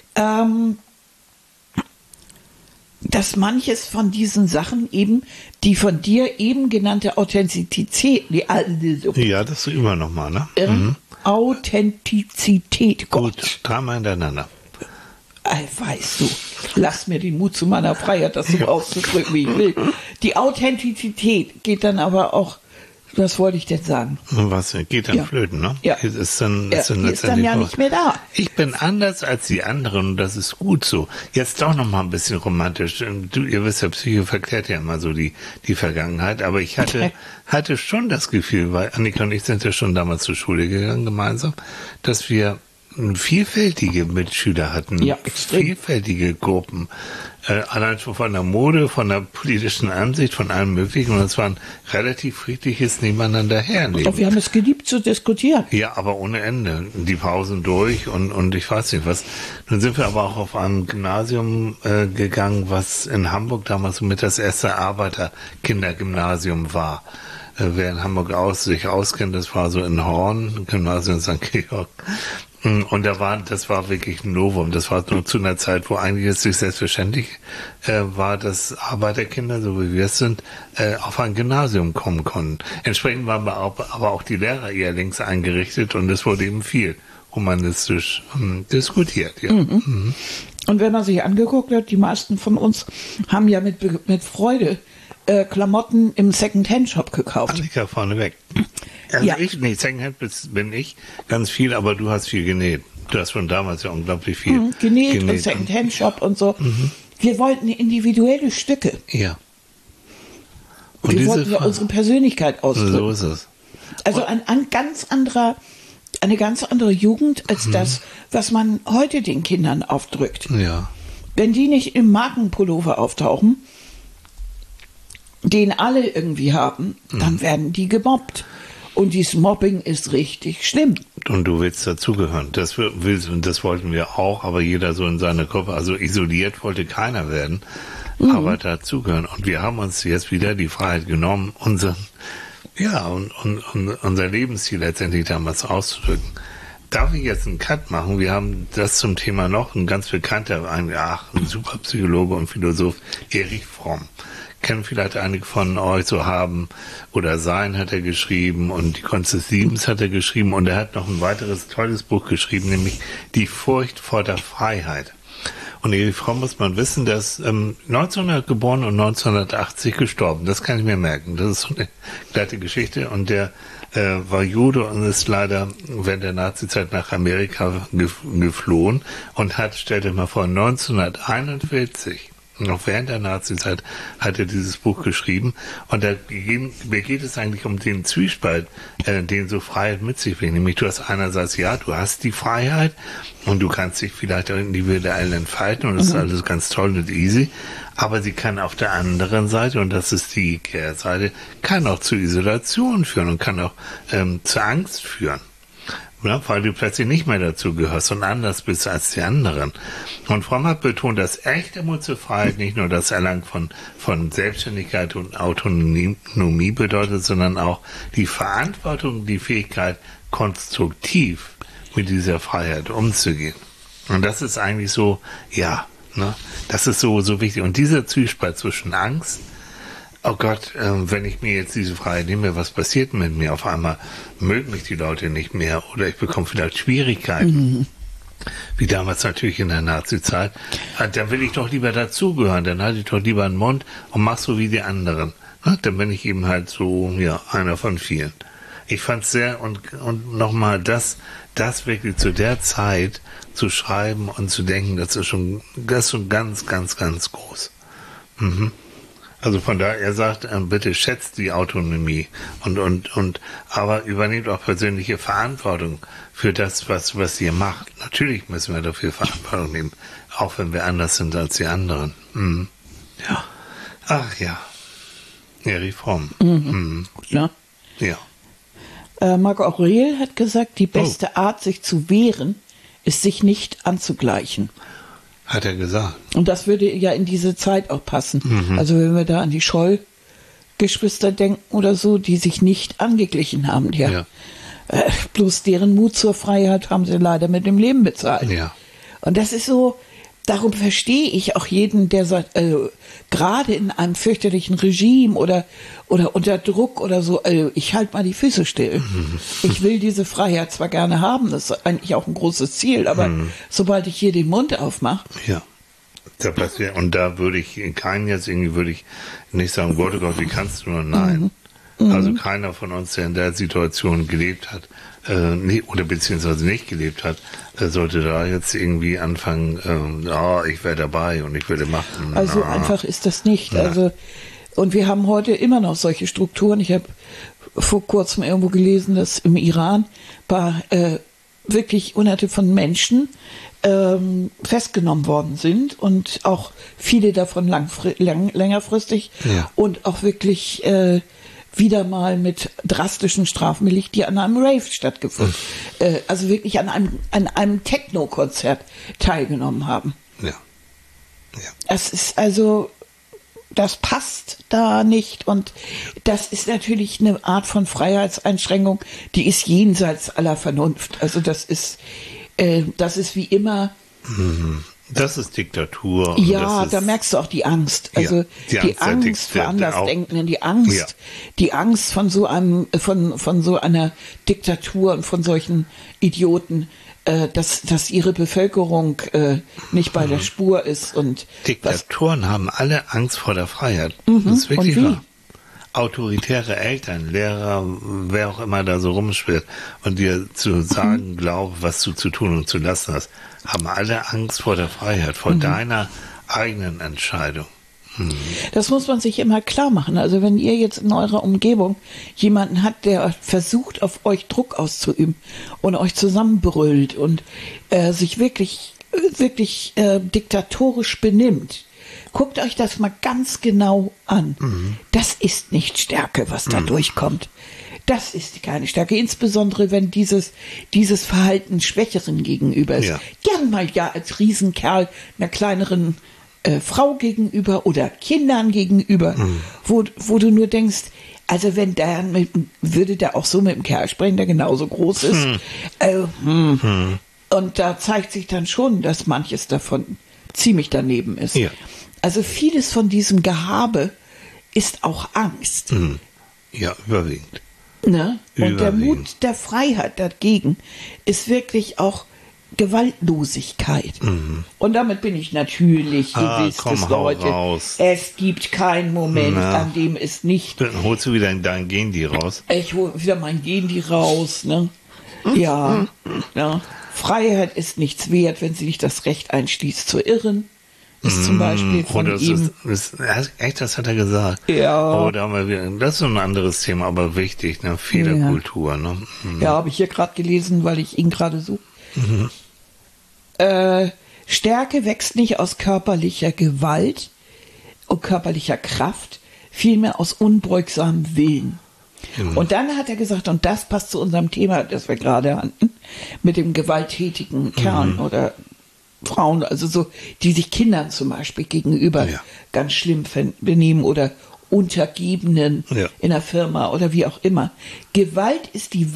[SPEAKER 2] dass manches von diesen Sachen eben, die von dir eben genannte Authentizität,
[SPEAKER 1] ja, das ist immer noch mal, ne?
[SPEAKER 2] Authentizität, Gott.
[SPEAKER 1] Gut, dreimal hintereinander.
[SPEAKER 2] Weißt du, lass mir den Mut zu meiner Freiheit, das so auszudrücken, wie ich will. Die Authentizität geht dann aber auch, was wollte ich denn sagen?
[SPEAKER 1] Was geht dann flöten, ne?
[SPEAKER 2] Ja.
[SPEAKER 1] Ist dann
[SPEAKER 2] ja nicht mehr da.
[SPEAKER 1] Ich bin anders als die anderen und das ist gut so. Jetzt doch noch mal ein bisschen romantisch. Ihr wisst ja, Psycho verklärt ja immer so die Vergangenheit, aber ich hatte schon das Gefühl, weil Annika und ich sind ja schon damals zur Schule gegangen gemeinsam, dass wir vielfältige Mitschüler hatten, vielfältige Gruppen, allein schon von der Mode, von der politischen Ansicht, von allem Möglichen, und es war ein relativ friedliches Nebeneinander herleben.
[SPEAKER 2] Doch, wir haben es geliebt zu diskutieren.
[SPEAKER 1] Ja, aber ohne Ende. Die Pausen durch und ich weiß nicht was. Nun sind wir aber auch auf ein Gymnasium gegangen, was in Hamburg damals mit das erste Arbeiterkindergymnasium war. Wer in Hamburg sich auskennt, das war so in Horn, Gymnasium St. Georg. Und das war wirklich ein Novum. Das war nur zu einer Zeit, wo eigentlich es nicht selbstverständlich war, dass Arbeiterkinder, so wie wir es sind, auf ein Gymnasium kommen konnten. Entsprechend waren aber auch die Lehrer eher links eingerichtet und es wurde eben viel humanistisch diskutiert. Ja.
[SPEAKER 2] Und wenn man sich angeguckt hat, die meisten von uns haben ja mit Freude Klamotten im Second-Hand-Shop gekauft.
[SPEAKER 1] Annika vorneweg. Also Secondhand bin ich ganz viel, aber du hast viel genäht. Du hast schon damals ja unglaublich viel
[SPEAKER 2] genäht und Secondhand-Shop und so. Wir wollten individuelle Stücke.
[SPEAKER 1] Ja.
[SPEAKER 2] Und wir wollten ja unsere Persönlichkeit ausdrücken.
[SPEAKER 1] So ist es.
[SPEAKER 2] Also eine ganz andere Jugend als das, was man heute den Kindern aufdrückt.
[SPEAKER 1] Ja.
[SPEAKER 2] Wenn die nicht im Markenpullover auftauchen, den alle irgendwie haben, dann werden die gemobbt. Und dieses Mobbing ist richtig schlimm.
[SPEAKER 1] Und du willst dazugehören. Das wollten wir auch, aber jeder so in seiner Gruppe. Also isoliert wollte keiner werden, aber dazugehören. Und wir haben uns jetzt wieder die Freiheit genommen, unser Lebensstil letztendlich damals auszudrücken. Darf ich jetzt einen Cut machen? Wir haben das zum Thema noch, ein ganz bekannter, ein super Psychologe und Philosoph, Erich Fromm. Kennen vielleicht einige von euch, so haben oder sein hat er geschrieben und die Kunst des Liebens hat er geschrieben und er hat noch ein weiteres tolles Buch geschrieben, nämlich Die Furcht vor der Freiheit. Und Erich Fromm muss man wissen, der ist 1900 geboren und 1980 gestorben. Das kann ich mir merken. Das ist so eine glatte Geschichte und der war Jude und ist leider während der Nazizeit nach Amerika geflohen und hat, stellt euch mal vor, 1941 noch während der Nazizeit hat er dieses Buch geschrieben und mir geht es eigentlich um den Zwiespalt, den so Freiheit mit sich bringt. Nämlich du hast einerseits, ja, du hast die Freiheit und du kannst dich vielleicht auch individuell entfalten und das ist alles ganz toll und easy, aber sie kann auf der anderen Seite, und das ist die Kehrseite, kann auch zu Isolation führen und kann auch zur Angst führen. Ja, weil du plötzlich nicht mehr dazu gehörst und anders bist als die anderen. Und Fromm hat betont, dass echte Freiheit nicht nur das Erlangen von Selbstständigkeit und Autonomie bedeutet, sondern auch die Verantwortung, die Fähigkeit, konstruktiv mit dieser Freiheit umzugehen. Und das ist eigentlich so, das ist so wichtig. Und dieser Zwiespalt zwischen Angst, oh Gott, wenn ich mir jetzt diese Freiheit nehme, was passiert mit mir? Auf einmal mögen mich die Leute nicht mehr oder ich bekomme vielleicht Schwierigkeiten. Wie damals natürlich in der Nazi-Zeit. Dann will ich doch lieber dazugehören, dann halte ich doch lieber einen Mund und mach so wie die anderen. Dann bin ich eben halt so, einer von vielen. Ich fand es sehr, und nochmal, das wirklich zu der Zeit zu schreiben und zu denken, das ist schon ganz, ganz, ganz groß. Also von daher, er sagt, bitte schätzt die Autonomie aber übernehmt auch persönliche Verantwortung für das, was ihr macht. Natürlich müssen wir dafür Verantwortung nehmen, auch wenn wir anders sind als die anderen. Ja. Ach ja. Erich Fromm.
[SPEAKER 2] Ja.
[SPEAKER 1] Ja.
[SPEAKER 2] Marc Aurel hat gesagt, die beste Art, sich zu wehren, ist, sich nicht anzugleichen.
[SPEAKER 1] Hat er gesagt.
[SPEAKER 2] Und das würde ja in diese Zeit auch passen. Also wenn wir da an die Scholl-Geschwister denken oder so, die sich nicht angeglichen haben. Bloß deren Mut zur Freiheit haben sie leider mit dem Leben bezahlt.
[SPEAKER 1] Ja.
[SPEAKER 2] Und das ist so, darum verstehe ich auch jeden, der sagt, gerade in einem fürchterlichen Regime oder unter Druck oder so, ich halte mal die Füße still. Ich will diese Freiheit zwar gerne haben, das ist eigentlich auch ein großes Ziel, aber sobald ich hier den Mund aufmache.
[SPEAKER 1] Ja. Und da würde ich nicht sagen, Gott, wie kannst du nur? Nein. Also keiner von uns, der in der Situation gelebt hat, oder beziehungsweise nicht gelebt hat, sollte da jetzt irgendwie anfangen, ich wäre dabei und ich würde machen.
[SPEAKER 2] Also einfach ist das nicht. Also, und wir haben heute immer noch solche Strukturen. Ich habe vor kurzem irgendwo gelesen, dass im Iran wirklich Hunderte von Menschen festgenommen worden sind und auch viele davon längerfristig und auch wirklich wieder mal mit drastischen Strafen belegt, die an einem Rave stattgefunden, also wirklich an einem Techno-Konzert teilgenommen haben.
[SPEAKER 1] Ja.
[SPEAKER 2] Das ist also, das passt da nicht und das ist natürlich eine Art von Freiheitseinschränkung, die ist jenseits aller Vernunft. Also das ist wie immer.
[SPEAKER 1] Das ist Diktatur.
[SPEAKER 2] Ja, da merkst du auch die Angst. Also die Angst vor Andersdenkenden, die Angst von so einer Diktatur und von solchen Idioten, dass ihre Bevölkerung nicht bei der Spur ist. Und
[SPEAKER 1] Diktatoren haben alle Angst vor der Freiheit. Das ist wirklich wahr. autoritäre Eltern, Lehrer, wer auch immer da so rumspielt und dir zu sagen glaubt, was du zu tun und zu lassen hast, haben alle Angst vor der Freiheit, vor deiner eigenen Entscheidung.
[SPEAKER 2] Das muss man sich immer klar machen. Also wenn ihr jetzt in eurer Umgebung jemanden habt, der versucht, auf euch Druck auszuüben und euch zusammenbrüllt und sich wirklich diktatorisch benimmt, guckt euch das mal ganz genau an. Das ist nicht Stärke, was da durchkommt. Das ist keine Stärke, insbesondere wenn dieses Verhalten Schwächeren gegenüber ist.
[SPEAKER 1] Ja.
[SPEAKER 2] Gern mal ja als Riesenkerl einer kleineren Frau gegenüber oder Kindern gegenüber, wo du nur denkst, also wenn der würde der auch so mit dem Kerl sprechen, der genauso groß ist. Und da zeigt sich dann schon, dass manches davon ziemlich daneben ist.
[SPEAKER 1] Ja.
[SPEAKER 2] Also vieles von diesem Gehabe ist auch Angst.
[SPEAKER 1] Ja, überwiegend.
[SPEAKER 2] Ne? Und der
[SPEAKER 1] Überwiegend.
[SPEAKER 2] Mut der Freiheit dagegen ist wirklich auch Gewaltlosigkeit. Und damit bin ich natürlich, ihr wisst
[SPEAKER 1] komm,
[SPEAKER 2] es,
[SPEAKER 1] hau
[SPEAKER 2] Leute,
[SPEAKER 1] raus.
[SPEAKER 2] es gibt keinen Moment,
[SPEAKER 1] Na.
[SPEAKER 2] an dem es nicht,
[SPEAKER 1] Dann holst du wieder dein Gendi raus.
[SPEAKER 2] ich hole wieder mein Gendi raus, ne? Ja, ja. Freiheit ist nichts wert, wenn sie nicht das Recht einschließt zu irren. Ist zum Beispiel von
[SPEAKER 1] Oder
[SPEAKER 2] ihm.
[SPEAKER 1] echt, das hat er gesagt.
[SPEAKER 2] Ja.
[SPEAKER 1] Oh, da haben wir wieder, das ist so ein anderes Thema, aber wichtig, ne? Fehlerkultur, ne?
[SPEAKER 2] Ja, habe ich hier gerade gelesen, weil ich ihn gerade so. Stärke wächst nicht aus körperlicher Gewalt und körperlicher Kraft, vielmehr aus unbeugsamem Willen. Und dann hat er gesagt, und das passt zu unserem Thema, das wir gerade hatten, mit dem gewalttätigen Kerlen oder Frauen, also so, die sich Kindern zum Beispiel gegenüber ganz schlimm benehmen oder Untergebenen in der Firma oder wie auch immer. Gewalt ist die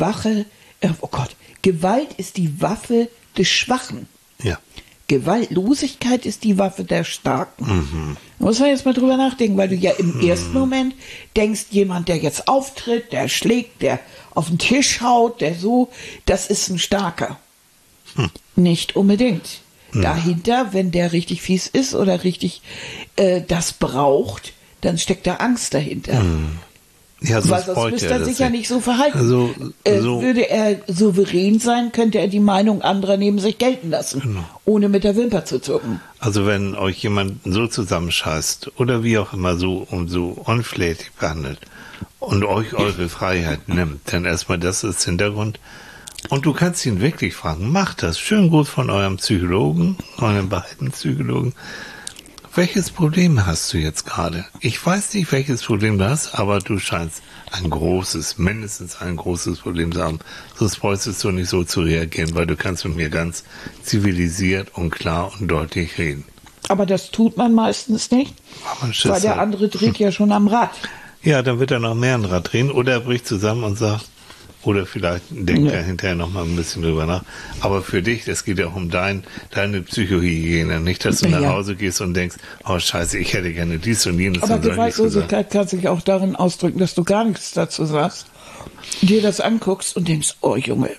[SPEAKER 2] Gewalt ist die Waffe des Schwachen.
[SPEAKER 1] Ja.
[SPEAKER 2] Gewaltlosigkeit ist die Waffe der Starken. Da muss man jetzt mal drüber nachdenken, weil du ja im ersten Moment denkst, jemand, der jetzt auftritt, der schlägt, der auf den Tisch haut, der so, das ist ein Starker. Nicht unbedingt. Dahinter, wenn der richtig fies ist oder richtig das braucht, dann steckt da Angst dahinter.
[SPEAKER 1] Ja,
[SPEAKER 2] Weil sonst müsste er sich ja nicht so verhalten.
[SPEAKER 1] Also,
[SPEAKER 2] würde er souverän sein, könnte er die Meinung anderer neben sich gelten lassen, ohne mit der Wimper zu zucken.
[SPEAKER 1] Also wenn euch jemand so zusammenscheißt oder wie auch immer so und so unflätig behandelt und euch eure Freiheit nimmt, dann erstmal das ist Hintergrund. Und du kannst ihn wirklich fragen, macht das. Schön gut von eurem Psychologen, euren beiden Psychologen. Welches Problem hast du jetzt gerade? Ich weiß nicht, welches Problem du hast, aber du scheinst mindestens ein großes Problem zu haben. Sonst bräuchtest du nicht so zu reagieren, weil du kannst mit mir ganz zivilisiert und klar und deutlich reden.
[SPEAKER 2] Aber das tut man meistens nicht, weil der andere dreht ja schon am Rad.
[SPEAKER 1] Ja, dann wird er noch mehr ein Rad drehen oder er bricht zusammen und sagt, oder vielleicht denkt er hinterher noch mal ein bisschen drüber nach. Aber für dich, das geht ja auch um deine Psychohygiene. Nicht, dass du nach Hause gehst und denkst, oh Scheiße, ich hätte gerne dies und jenes.
[SPEAKER 2] Aber Gewaltlosigkeit kann sich auch darin ausdrücken, dass du gar nichts dazu sagst, dir das anguckst und denkst, oh Junge,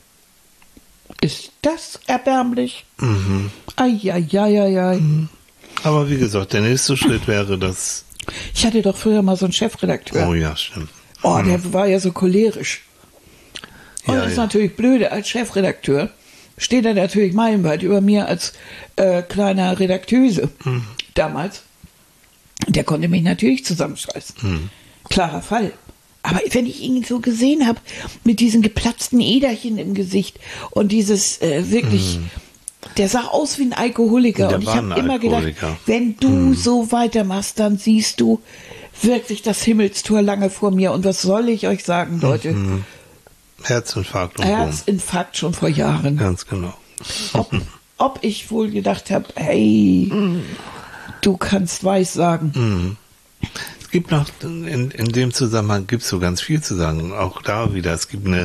[SPEAKER 2] ist das erbärmlich? Eieieiei.
[SPEAKER 1] Aber wie gesagt, der nächste Schritt wäre das.
[SPEAKER 2] Ich hatte doch früher mal so einen Chefredakteur.
[SPEAKER 1] Oh ja, stimmt.
[SPEAKER 2] Oh, der war ja so cholerisch. Und das ist natürlich blöde, als Chefredakteur steht er natürlich meilenweit über mir als kleiner Redakteuse damals. Der konnte mich natürlich zusammenscheißen. Klarer Fall. Aber wenn ich ihn so gesehen habe, mit diesen geplatzten Äderchen im Gesicht und dieses wirklich, der sah aus wie ein Alkoholiker. Und ich habe immer gedacht, wenn du so weitermachst, dann siehst du wirklich das Himmelstor lange vor mir. Und was soll ich euch sagen, Leute?
[SPEAKER 1] Herzinfarkt und
[SPEAKER 2] Herzinfarkt schon vor Jahren.
[SPEAKER 1] Ganz genau.
[SPEAKER 2] Ob ich wohl gedacht habe, hey, du kannst weiß sagen.
[SPEAKER 1] Es gibt noch, in dem Zusammenhang gibt es so ganz viel zu sagen. Auch da wieder, es gibt eine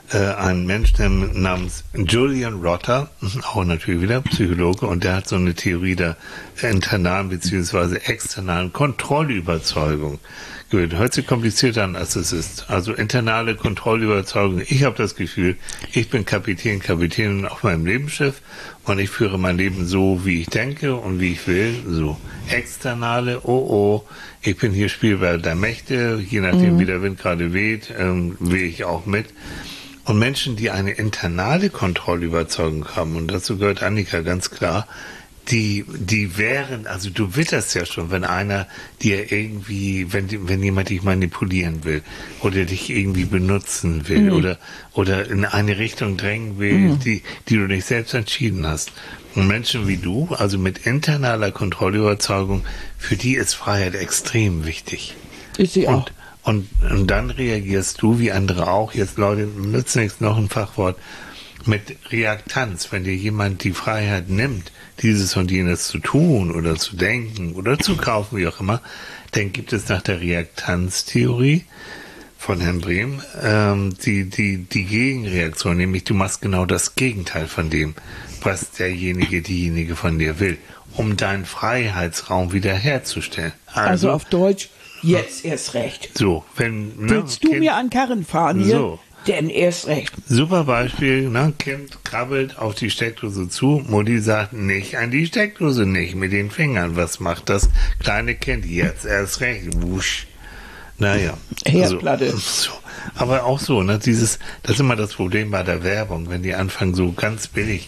[SPEAKER 1] ein Mensch namens Julian Rotter, auch natürlich wieder Psychologe, und der hat so eine Theorie der internalen bzw. externalen Kontrollüberzeugung gewählt. Hört sich komplizierter an, als es ist. Also internale Kontrollüberzeugung. Ich habe das Gefühl, ich bin Kapitänin auf meinem Lebensschiff und ich führe mein Leben so, wie ich denke und wie ich will. So. Externale, ich bin hier Spielball der Mächte, je nachdem wie der Wind gerade weht, wehe ich auch mit. Und Menschen, die eine internale Kontrollüberzeugung haben, und dazu gehört Annika ganz klar, die wären, also du witterst ja schon, wenn einer dir irgendwie, wenn jemand dich manipulieren will oder dich irgendwie benutzen will oder in eine Richtung drängen will, die du nicht selbst entschieden hast. Und Menschen wie du, also mit internaler Kontrollüberzeugung, für die ist Freiheit extrem wichtig.
[SPEAKER 2] Ist sie auch.
[SPEAKER 1] Und dann reagierst du, wie andere auch, jetzt Leute, nützt nichts, noch ein Fachwort, mit Reaktanz. Wenn dir jemand die Freiheit nimmt, dieses und jenes zu tun oder zu denken oder zu kaufen, wie auch immer, dann gibt es nach der Reaktanztheorie von Herrn Brehm die Gegenreaktion, nämlich du machst genau das Gegenteil von dem, was diejenige von dir will, um deinen Freiheitsraum wiederherzustellen.
[SPEAKER 2] Also auf Deutsch, jetzt erst recht.
[SPEAKER 1] So,
[SPEAKER 2] willst du mir an Karren fahren hier? So. Denn erst recht.
[SPEAKER 1] Super Beispiel, Kind krabbelt auf die Steckdose zu, Mutti sagt, nicht an die Steckdose, nicht mit den Fingern. Was macht das kleine Kind? Jetzt erst recht, wusch. Naja.
[SPEAKER 2] Herdplatte.
[SPEAKER 1] So. Aber auch so, das ist immer das Problem bei der Werbung, wenn die anfangen so ganz billig,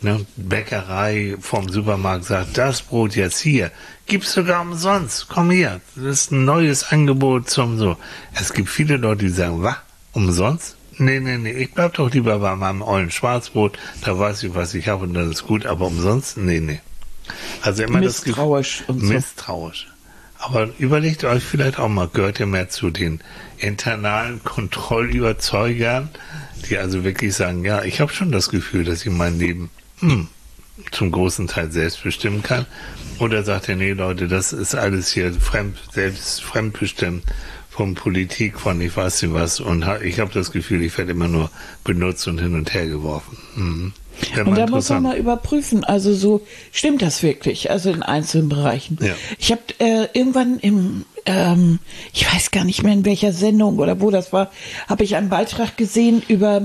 [SPEAKER 1] Bäckerei vom Supermarkt sagt, das Brot jetzt hier, gibt's sogar umsonst, komm her, das ist ein neues Angebot Es gibt viele Leute, die sagen, was, umsonst? Nee, ich bleib doch lieber bei meinem ollen Schwarzbrot, da weiß ich, was ich habe und das ist gut, aber umsonst? Nee. Also immer
[SPEAKER 2] misstrauisch
[SPEAKER 1] das Gefühl, misstrauisch. Aber überlegt euch vielleicht auch mal, gehört ihr mehr zu den internalen Kontrollüberzeugern, die also wirklich sagen, ja, ich habe schon das Gefühl, dass ich mein Leben zum großen Teil selbst bestimmen kann. Oder sagt ihr, nee, Leute, das ist alles hier fremdbestimmt von Politik, von ich weiß nicht was. Und ich habe das Gefühl, ich werde immer nur benutzt und hin und her geworfen.
[SPEAKER 2] Und da muss man mal überprüfen, also so stimmt das wirklich, also in einzelnen Bereichen. Ja. Ich habe irgendwann ich weiß gar nicht mehr in welcher Sendung oder wo das war, habe ich einen Beitrag gesehen über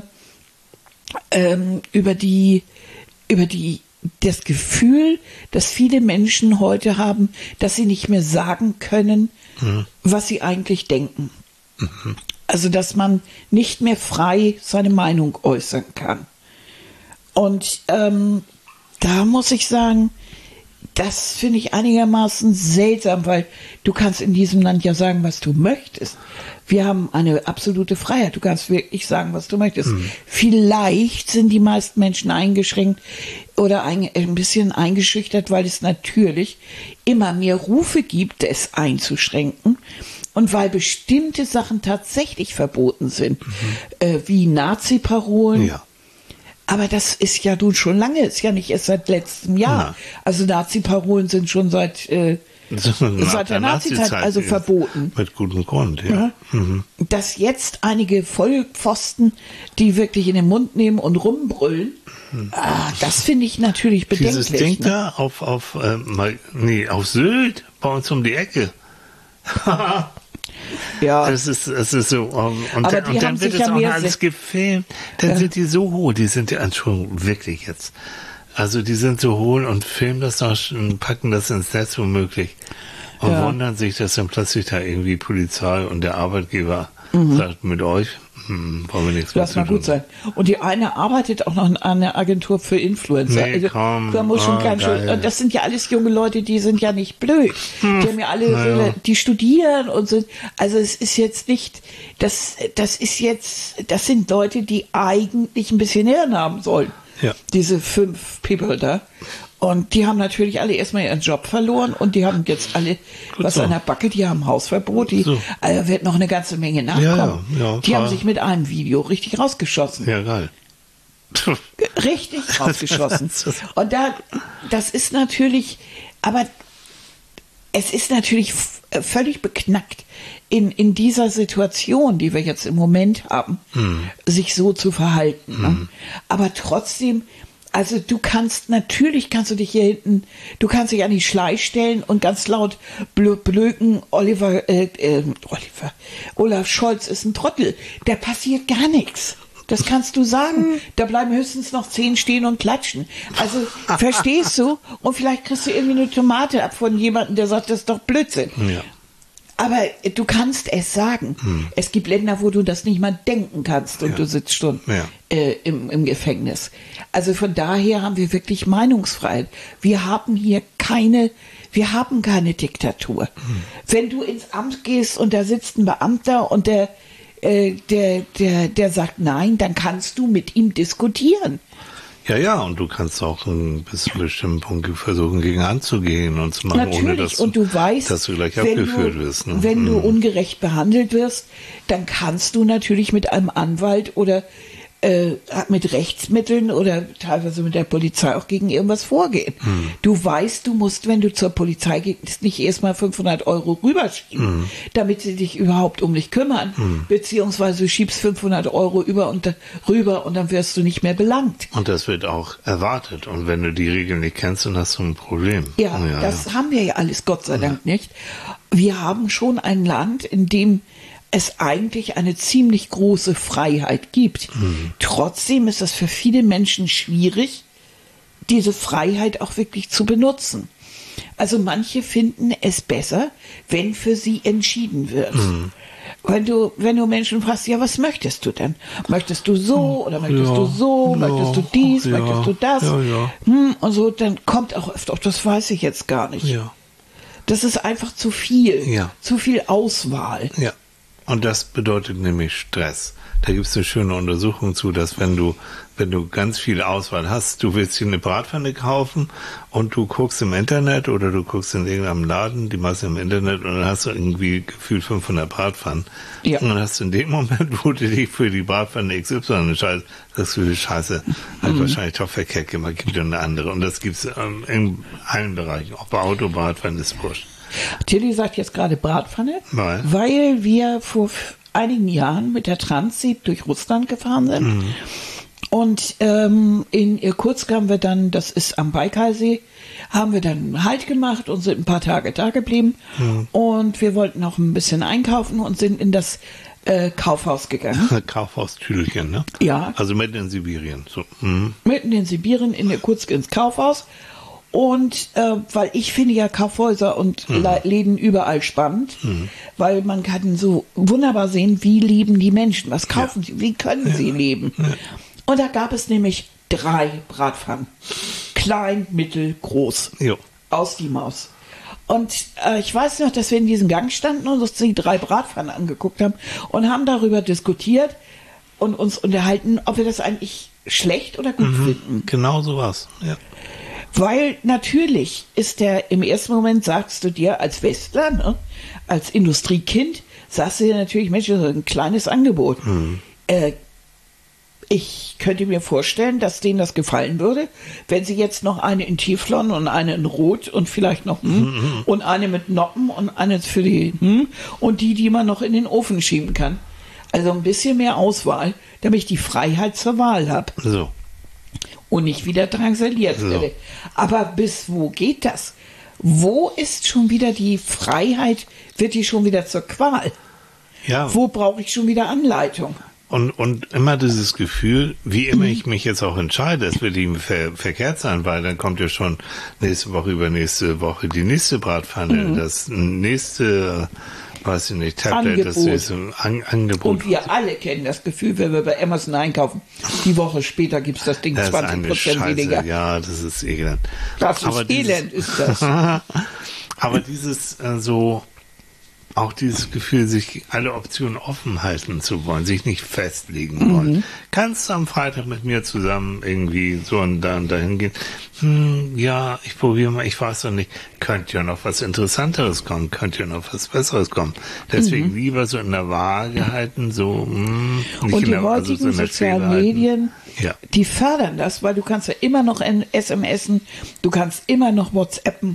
[SPEAKER 2] das Gefühl, das viele Menschen heute haben, dass sie nicht mehr sagen können, was sie eigentlich denken. Also, dass man nicht mehr frei seine Meinung äußern kann. Und da muss ich sagen, das finde ich einigermaßen seltsam, weil du kannst in diesem Land ja sagen, was du möchtest. Wir haben eine absolute Freiheit. Du kannst wirklich sagen, was du möchtest. Vielleicht sind die meisten Menschen eingeschränkt oder ein bisschen eingeschüchtert, weil es natürlich immer mehr Rufe gibt, es einzuschränken. Und weil bestimmte Sachen tatsächlich verboten sind, wie Nazi-Parolen. Ja. Aber das ist ja nun schon lange, ist ja nicht erst seit letztem Jahr. Ja. Also Nazi-Parolen sind schon seit der Nazi-Zeit also verboten.
[SPEAKER 1] Mit gutem Grund, ja.
[SPEAKER 2] Dass jetzt einige Vollpfosten, die wirklich in den Mund nehmen und rumbrüllen, das finde ich natürlich bedenklich.
[SPEAKER 1] Dieses Ding da auf Sylt, bei uns um die Ecke.
[SPEAKER 2] Ja.
[SPEAKER 1] Es ist so, und dann wird es auch noch alles gefilmt. Dann sind die so hohl, die sind ja, Entschuldigung, wirklich jetzt. Also die sind so hohl und filmen das noch und packen das ins Netz womöglich. Und wundern sich, dass dann plötzlich da irgendwie Polizei und der Arbeitgeber sagt, mit euch wollen wir nichts mehr
[SPEAKER 2] zu tun. Lass mal gut sein. Und die eine arbeitet auch noch in einer Agentur für Influencer.
[SPEAKER 1] Nee,
[SPEAKER 2] das sind ja alles junge Leute, die sind ja nicht blöd. Die haben ja alle, die studieren und sind, also es ist jetzt nicht, das sind Leute, die eigentlich ein bisschen Hirn haben sollen. Ja. Diese 5 People da. Und die haben natürlich alle erstmal ihren Job verloren und die haben jetzt alle was an der Backe, die haben Hausverbot, also wird noch eine ganze Menge nachkommen. Ja, die haben sich mit einem Video richtig rausgeschossen.
[SPEAKER 1] Ja, geil.
[SPEAKER 2] Richtig rausgeschossen. Und das ist natürlich, aber es ist natürlich völlig beknackt, in dieser Situation, die wir jetzt im Moment haben, sich so zu verhalten. Ne? Aber trotzdem, also natürlich kannst du dich hier hinten, du kannst dich an die Schlei stellen und ganz laut blöken, Olaf Scholz ist ein Trottel. Da passiert gar nichts. Das kannst du sagen. Da bleiben höchstens noch 10 stehen und klatschen. Also, verstehst du? Und vielleicht kriegst du irgendwie eine Tomate ab von jemandem, der sagt, das ist doch Blödsinn.
[SPEAKER 1] Ja.
[SPEAKER 2] Aber du kannst es sagen. Es gibt Länder, wo du das nicht mal denken kannst und du sitzt schon im Gefängnis. Also von daher haben wir wirklich Meinungsfreiheit. Wir haben hier keine Diktatur. Wenn du ins Amt gehst und da sitzt ein Beamter und der sagt nein, dann kannst du mit ihm diskutieren.
[SPEAKER 1] Ja, und du kannst auch bis zu einem bestimmten Punkt versuchen, gegen anzugehen und zu machen,
[SPEAKER 2] natürlich,
[SPEAKER 1] ohne dass
[SPEAKER 2] und du weißt,
[SPEAKER 1] dass du gleich abgeführt wirst. Ne?
[SPEAKER 2] Wenn du ungerecht behandelt wirst, dann kannst du natürlich mit einem Anwalt oder mit Rechtsmitteln oder teilweise mit der Polizei auch gegen irgendwas vorgehen. Du weißt, du musst, wenn du zur Polizei gehst, nicht erstmal 500 € rüberschieben, damit sie dich überhaupt um dich kümmern, beziehungsweise du schiebst 500 € rüber und dann wirst du nicht mehr belangt.
[SPEAKER 1] Und das wird auch erwartet. Und wenn du die Regeln nicht kennst, dann hast du ein Problem.
[SPEAKER 2] Ja, das haben wir ja alles, Gott sei Dank nicht. Wir haben schon ein Land, in dem es eigentlich eine ziemlich große Freiheit gibt. Trotzdem ist es für viele Menschen schwierig, diese Freiheit auch wirklich zu benutzen. Also manche finden es besser, wenn für sie entschieden wird. Wenn du Menschen fragst, ja, was möchtest du denn? Möchtest du so oder möchtest du so? Möchtest du dies? Möchtest du das? Und so, dann kommt auch öfter, das weiß ich jetzt gar nicht.
[SPEAKER 1] Ja.
[SPEAKER 2] Das ist einfach zu viel.
[SPEAKER 1] Ja.
[SPEAKER 2] Zu viel Auswahl.
[SPEAKER 1] Ja. Und das bedeutet nämlich Stress. Da gibt es eine schöne Untersuchung zu, dass wenn du ganz viel Auswahl hast, du willst dir eine Bratpfanne kaufen und du guckst im Internet oder du guckst in irgendeinem Laden, die machst du im Internet und dann hast du irgendwie gefühlt 500 Bratpfannen. Ja. Und dann hast du in dem Moment, wo du dich für die Bratpfanne XY entscheidest, sagst du, die Scheiße, hat wahrscheinlich doch verkehrt gemacht, gibt ja eine andere. Und das gibt's in allen Bereichen, auch bei Autobratpfannen ist wurscht.
[SPEAKER 2] Tilly sagt jetzt gerade Bratpfanne, weil wir vor einigen Jahren mit der Transit durch Russland gefahren sind. Und in Irkutsk haben wir dann, das ist am Baikalsee, haben wir dann Halt gemacht und sind ein paar Tage da geblieben. Und wir wollten noch ein bisschen einkaufen und sind in das Kaufhaus gegangen.
[SPEAKER 1] Kaufhaus Tüdelchen, ne?
[SPEAKER 2] Ja.
[SPEAKER 1] Also mitten in Sibirien. So.
[SPEAKER 2] Mitten in Sibirien, in Irkutsk ins Kaufhaus. Und weil ich finde ja Kaufhäuser und Läden überall spannend, weil man kann so wunderbar sehen, wie leben die Menschen, was kaufen sie, wie können sie leben. Und da gab es nämlich 3 Bratpfannen. Klein, mittel, groß. Jo. Aus die Maus. Und ich weiß noch, dass wir in diesem Gang standen und uns die 3 Bratpfannen angeguckt haben und haben darüber diskutiert und uns unterhalten, ob wir das eigentlich schlecht oder gut finden.
[SPEAKER 1] Genau so was, ja.
[SPEAKER 2] Weil natürlich ist im ersten Moment sagst du dir als Westler, ne, als Industriekind, sagst du dir natürlich, Mensch, das ist ein kleines Angebot. Ich könnte mir vorstellen, dass denen das gefallen würde, wenn sie jetzt noch eine in Teflon und eine in Rot und vielleicht noch und eine mit Noppen und eine für die und die man noch in den Ofen schieben kann. Also ein bisschen mehr Auswahl, damit ich die Freiheit zur Wahl habe.
[SPEAKER 1] So.
[SPEAKER 2] Und nicht wieder drangsaliert werde. Aber bis wo geht das? Wo ist schon wieder die Freiheit, wird die schon wieder zur Qual? Ja. Wo brauche ich schon wieder Anleitung?
[SPEAKER 1] Und immer dieses Gefühl, wie immer ich mich jetzt auch entscheide, es wird ihm verkehrt sein, weil dann kommt ja schon übernächste Woche die nächste Bratpfanne, das nächste, weiß ich nicht, Tablet,
[SPEAKER 2] Angebot.
[SPEAKER 1] Das nächste Angebot.
[SPEAKER 2] Und wir alle kennen das Gefühl, wenn wir bei Amazon einkaufen, die Woche später gibt es das Ding 20% weniger.
[SPEAKER 1] Ja, das ist elend.
[SPEAKER 2] Das ist elend, ist das.
[SPEAKER 1] Aber dieses auch dieses Gefühl, sich alle Optionen offen halten zu wollen, sich nicht festlegen wollen. Kannst du am Freitag mit mir zusammen irgendwie so und dann dahin gehen? Ja, ich probiere mal, ich weiß doch nicht, könnte ja noch was Interessanteres kommen, könnte ja noch was Besseres kommen. Deswegen lieber so in der Waage halten, so nicht
[SPEAKER 2] und
[SPEAKER 1] in
[SPEAKER 2] die heutigen sozialen Medien, die fördern das, weil du kannst ja immer noch SMSen, du kannst immer noch WhatsAppen,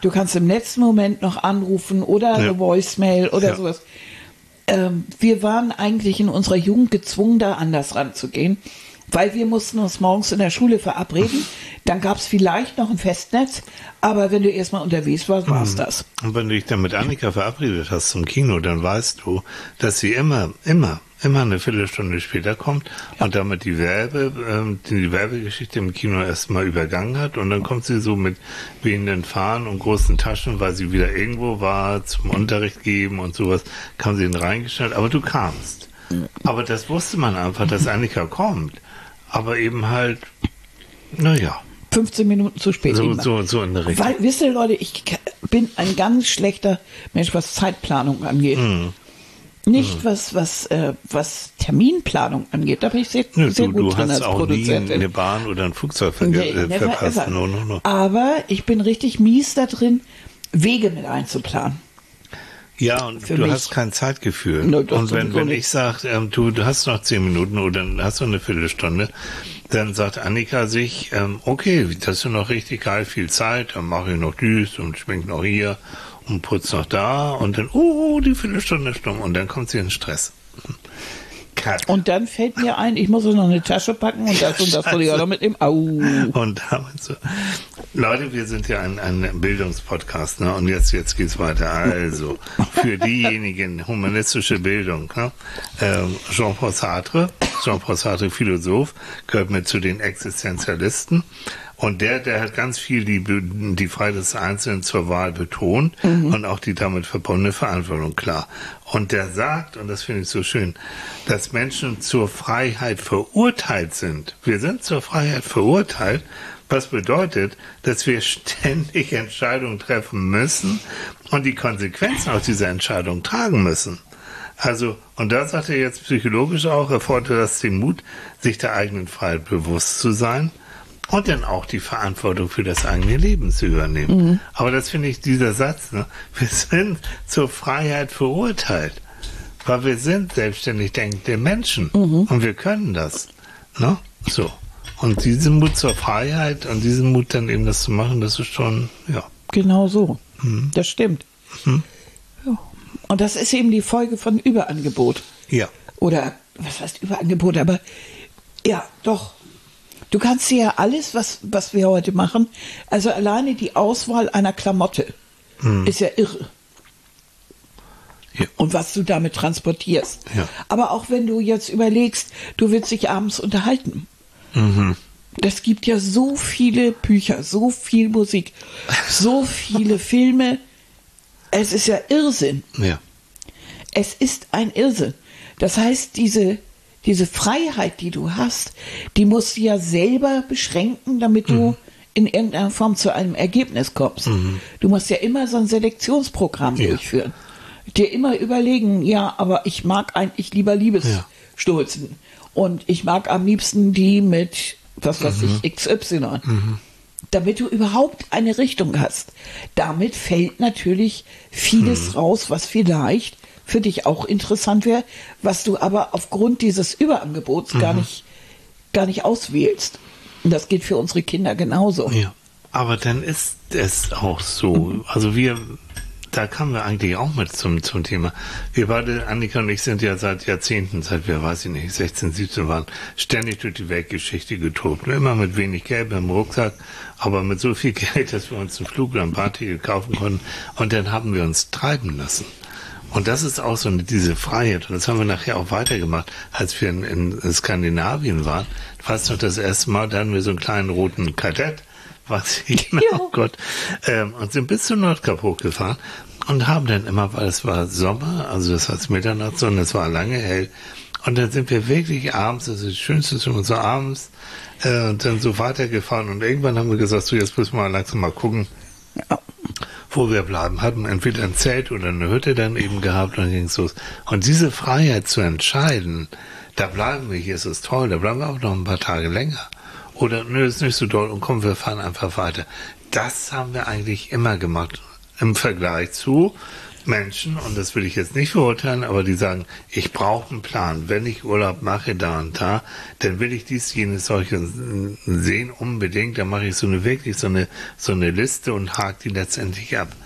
[SPEAKER 2] Du kannst im letzten Moment noch anrufen oder eine Voicemail oder sowas. Wir waren eigentlich in unserer Jugend gezwungen, da anders ranzugehen, weil wir mussten uns morgens in der Schule verabreden. Dann gab es vielleicht noch ein Festnetz, aber wenn du erstmal unterwegs warst, war es das.
[SPEAKER 1] Und wenn du dich dann mit Annika verabredet hast zum Kino, dann weißt du, dass sie immer eine Viertelstunde später kommt und damit die Werbegeschichte im Kino erstmal übergangen hat und dann kommt sie so mit wehenden Fahnen und großen Taschen, weil sie wieder irgendwo war, zum Unterricht geben und sowas, kam sie reingestellt, aber du kamst. Aber das wusste man einfach, dass Annika kommt. Aber eben halt,
[SPEAKER 2] 15 Minuten zu spät.
[SPEAKER 1] So in der Richtung.
[SPEAKER 2] Weil, wisst ihr, Leute, ich bin ein ganz schlechter Mensch, was Zeitplanung angeht. Nicht was Terminplanung angeht. Da bin ich sehr gut drin als Produzentin. Du hast auch nie
[SPEAKER 1] eine Bahn oder ein Flugzeug verpasst. No.
[SPEAKER 2] Aber ich bin richtig mies da drin, Wege mit einzuplanen.
[SPEAKER 1] Ja, und du hast kein Zeitgefühl. No, und wenn ich sage, du hast noch 10 Minuten oder hast noch eine Viertelstunde, dann sagt Annika sich, okay, das ist ja noch richtig geil, viel Zeit, dann mache ich noch dies und schmink noch hier und putz noch da und dann, die Viertelstunde ist stumm und dann kommt sie in Stress. Cut.
[SPEAKER 2] Und dann fällt mir ein, ich muss noch eine Tasche packen und das soll ich auch noch mitnehmen. Au.
[SPEAKER 1] Und damit so. Leute, wir sind ja ein Bildungspodcast, ne? Und jetzt geht's weiter. Also, für diejenigen, humanistische Bildung, ne? Jean-Paul Sartre, Philosoph, gehört mit zu den Existenzialisten. Und der hat ganz viel die Freiheit des Einzelnen zur Wahl betont und auch die damit verbundene Verantwortung, klar. Und der sagt, und das finde ich so schön, dass Menschen zur Freiheit verurteilt sind. Wir sind zur Freiheit verurteilt, was bedeutet, dass wir ständig Entscheidungen treffen müssen und die Konsequenzen aus dieser Entscheidung tragen müssen. Also, und da sagt er jetzt psychologisch auch, erfordert das den Mut, sich der eigenen Freiheit bewusst zu sein und dann auch die Verantwortung für das eigene Leben zu übernehmen. Aber das finde ich, dieser Satz, ne? Wir sind zur Freiheit verurteilt, weil wir sind selbstständig denkende Menschen und wir können das. Ne? So. Und diesen Mut zur Freiheit und diesen Mut dann eben das zu machen, das ist schon,
[SPEAKER 2] Genau so. Das stimmt. Ja. Und das ist eben die Folge von Überangebot.
[SPEAKER 1] Ja.
[SPEAKER 2] Oder, was heißt Überangebot? Aber, ja, doch. Du kannst dir ja alles, was wir heute machen, also alleine die Auswahl einer Klamotte ist ja irre.
[SPEAKER 1] Ja.
[SPEAKER 2] Und was du damit transportierst.
[SPEAKER 1] Ja.
[SPEAKER 2] Aber auch wenn du jetzt überlegst, du willst dich abends unterhalten. Das gibt ja so viele Bücher, so viel Musik, so viele Filme. Es ist ja Irrsinn.
[SPEAKER 1] Ja.
[SPEAKER 2] Es ist ein Irrsinn. Das heißt, diese Freiheit, die du hast, die musst du ja selber beschränken, damit du in irgendeiner Form zu einem Ergebnis kommst. Du musst ja immer so ein Selektionsprogramm durchführen. Dir immer überlegen, aber ich mag eigentlich lieber Liebesstulzen. Und ich mag am liebsten die mit, was weiß ich, XY. Damit du überhaupt eine Richtung hast. Damit fällt natürlich vieles raus, was vielleicht für dich auch interessant wäre, was du aber aufgrund dieses Überangebots gar nicht auswählst. Und das geht für unsere Kinder genauso.
[SPEAKER 1] Ja, aber dann ist es auch so. Also da kamen wir eigentlich auch mit zum Thema. Wir beide, Annika und ich, sind ja seit Jahrzehnten, seit wir, 16, 17 waren, ständig durch die Weltgeschichte getobt. Immer mit wenig Geld im Rucksack, aber mit so viel Geld, dass wir uns einen Flug oder ein Party kaufen konnten. Und dann haben wir uns treiben lassen. Und das ist auch so diese Freiheit. Und das haben wir nachher auch weitergemacht, als wir in Skandinavien waren. Du weißt noch, das erste Mal, da hatten wir so einen kleinen roten Kadett, und sind bis zum Nordkap hochgefahren und haben dann immer, weil es war Sommer, also das heißt Mitternachtssonne, es war lange hell, und dann sind wir wirklich abends, das ist das Schönste, so abends, und dann so weitergefahren und irgendwann haben wir gesagt, so jetzt müssen wir langsam mal gucken, wo wir bleiben. Hatten entweder ein Zelt oder eine Hütte dann eben gehabt und dann ging es los. Und diese Freiheit zu entscheiden, da bleiben wir, hier ist es toll, da bleiben wir auch noch ein paar Tage länger. Oder, nö, ist nicht so doll und komm, wir fahren einfach weiter. Das haben wir eigentlich immer gemacht. Im Vergleich zu, Menschen, und das will ich jetzt nicht verurteilen, aber die sagen, ich brauche einen Plan. Wenn ich Urlaub mache, da und da, dann will ich dies, jenes, solche sehen unbedingt. Dann mache ich so eine Liste und hake die letztendlich ab.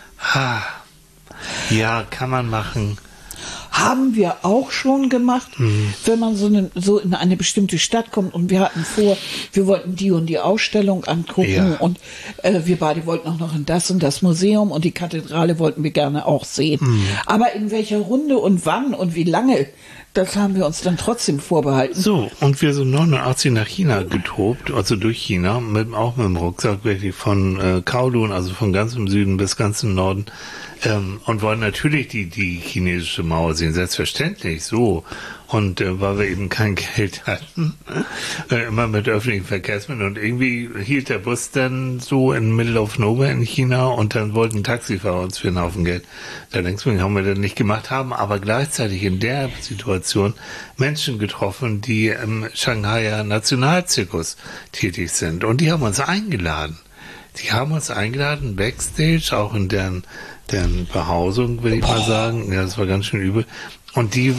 [SPEAKER 1] Ja, kann man machen.
[SPEAKER 2] Haben wir auch schon gemacht, wenn man so in eine bestimmte Stadt kommt und wir hatten vor, wir wollten die und die Ausstellung angucken und wir beide wollten auch noch in das und das Museum und die Kathedrale wollten wir gerne auch sehen. Aber in welcher Runde und wann und wie lange, das haben wir uns dann trotzdem vorbehalten.
[SPEAKER 1] So, und wir sind 89 nach China getobt, also durch China, auch mit dem Rucksack wirklich von Kowloon, also von ganz im Süden bis ganz im Norden, und wollen natürlich die chinesische Mauer sehen, selbstverständlich, so. Und weil wir eben kein Geld hatten, immer mit öffentlichen Verkehrsmitteln, und irgendwie hielt der Bus dann so in Middle of Nowhere in China und dann wollten Taxifahrer uns für einen Haufen Geld. Da denkst du, haben wir das nicht gemacht, haben aber gleichzeitig in der Situation Menschen getroffen, die im Shanghaier Nationalzirkus tätig sind, und die haben uns eingeladen. Die haben uns eingeladen, Backstage, auch in deren Behausung, will ich mal sagen. Ja, das war ganz schön übel. Und die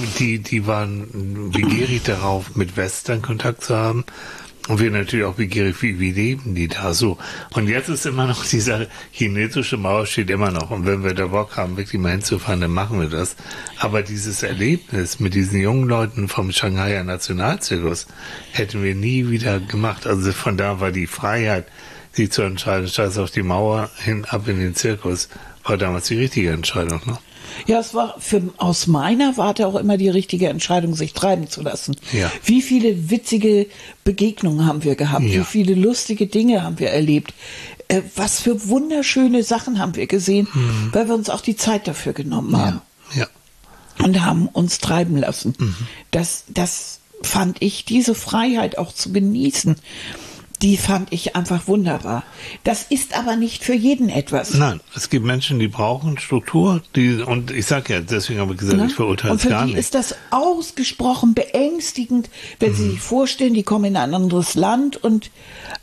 [SPEAKER 1] waren begierig darauf, mit Western Kontakt zu haben. Und wir natürlich auch begierig, wie leben die da so. Und jetzt ist immer noch dieser chinesische Mauer steht immer noch. Und wenn wir da Bock haben, wirklich mal hinzufahren, dann machen wir das. Aber dieses Erlebnis mit diesen jungen Leuten vom Shanghaier Nationalzirkus hätten wir nie wieder gemacht. Also von da war die Freiheit, sich zu entscheiden, scheiß auf die Mauer, ab in den Zirkus, war damals die richtige Entscheidung, ne?
[SPEAKER 2] Ja, es war aus meiner Warte auch immer die richtige Entscheidung, sich treiben zu lassen.
[SPEAKER 1] Ja.
[SPEAKER 2] Wie viele witzige Begegnungen haben wir gehabt?
[SPEAKER 1] Ja.
[SPEAKER 2] Wie viele lustige Dinge haben wir erlebt? Was für wunderschöne Sachen haben wir gesehen, weil wir uns auch die Zeit dafür genommen haben.
[SPEAKER 1] Ja.
[SPEAKER 2] Und haben uns treiben lassen. Das fand ich, diese Freiheit auch zu genießen, die fand ich einfach wunderbar. Das ist aber nicht für jeden etwas.
[SPEAKER 1] Nein, es gibt Menschen, die brauchen Struktur, und ich sage ja, deswegen habe ich gesagt, ich verurteile es gar nicht.
[SPEAKER 2] Und für die ist das ausgesprochen beängstigend, wenn sie sich vorstellen, die kommen in ein anderes Land und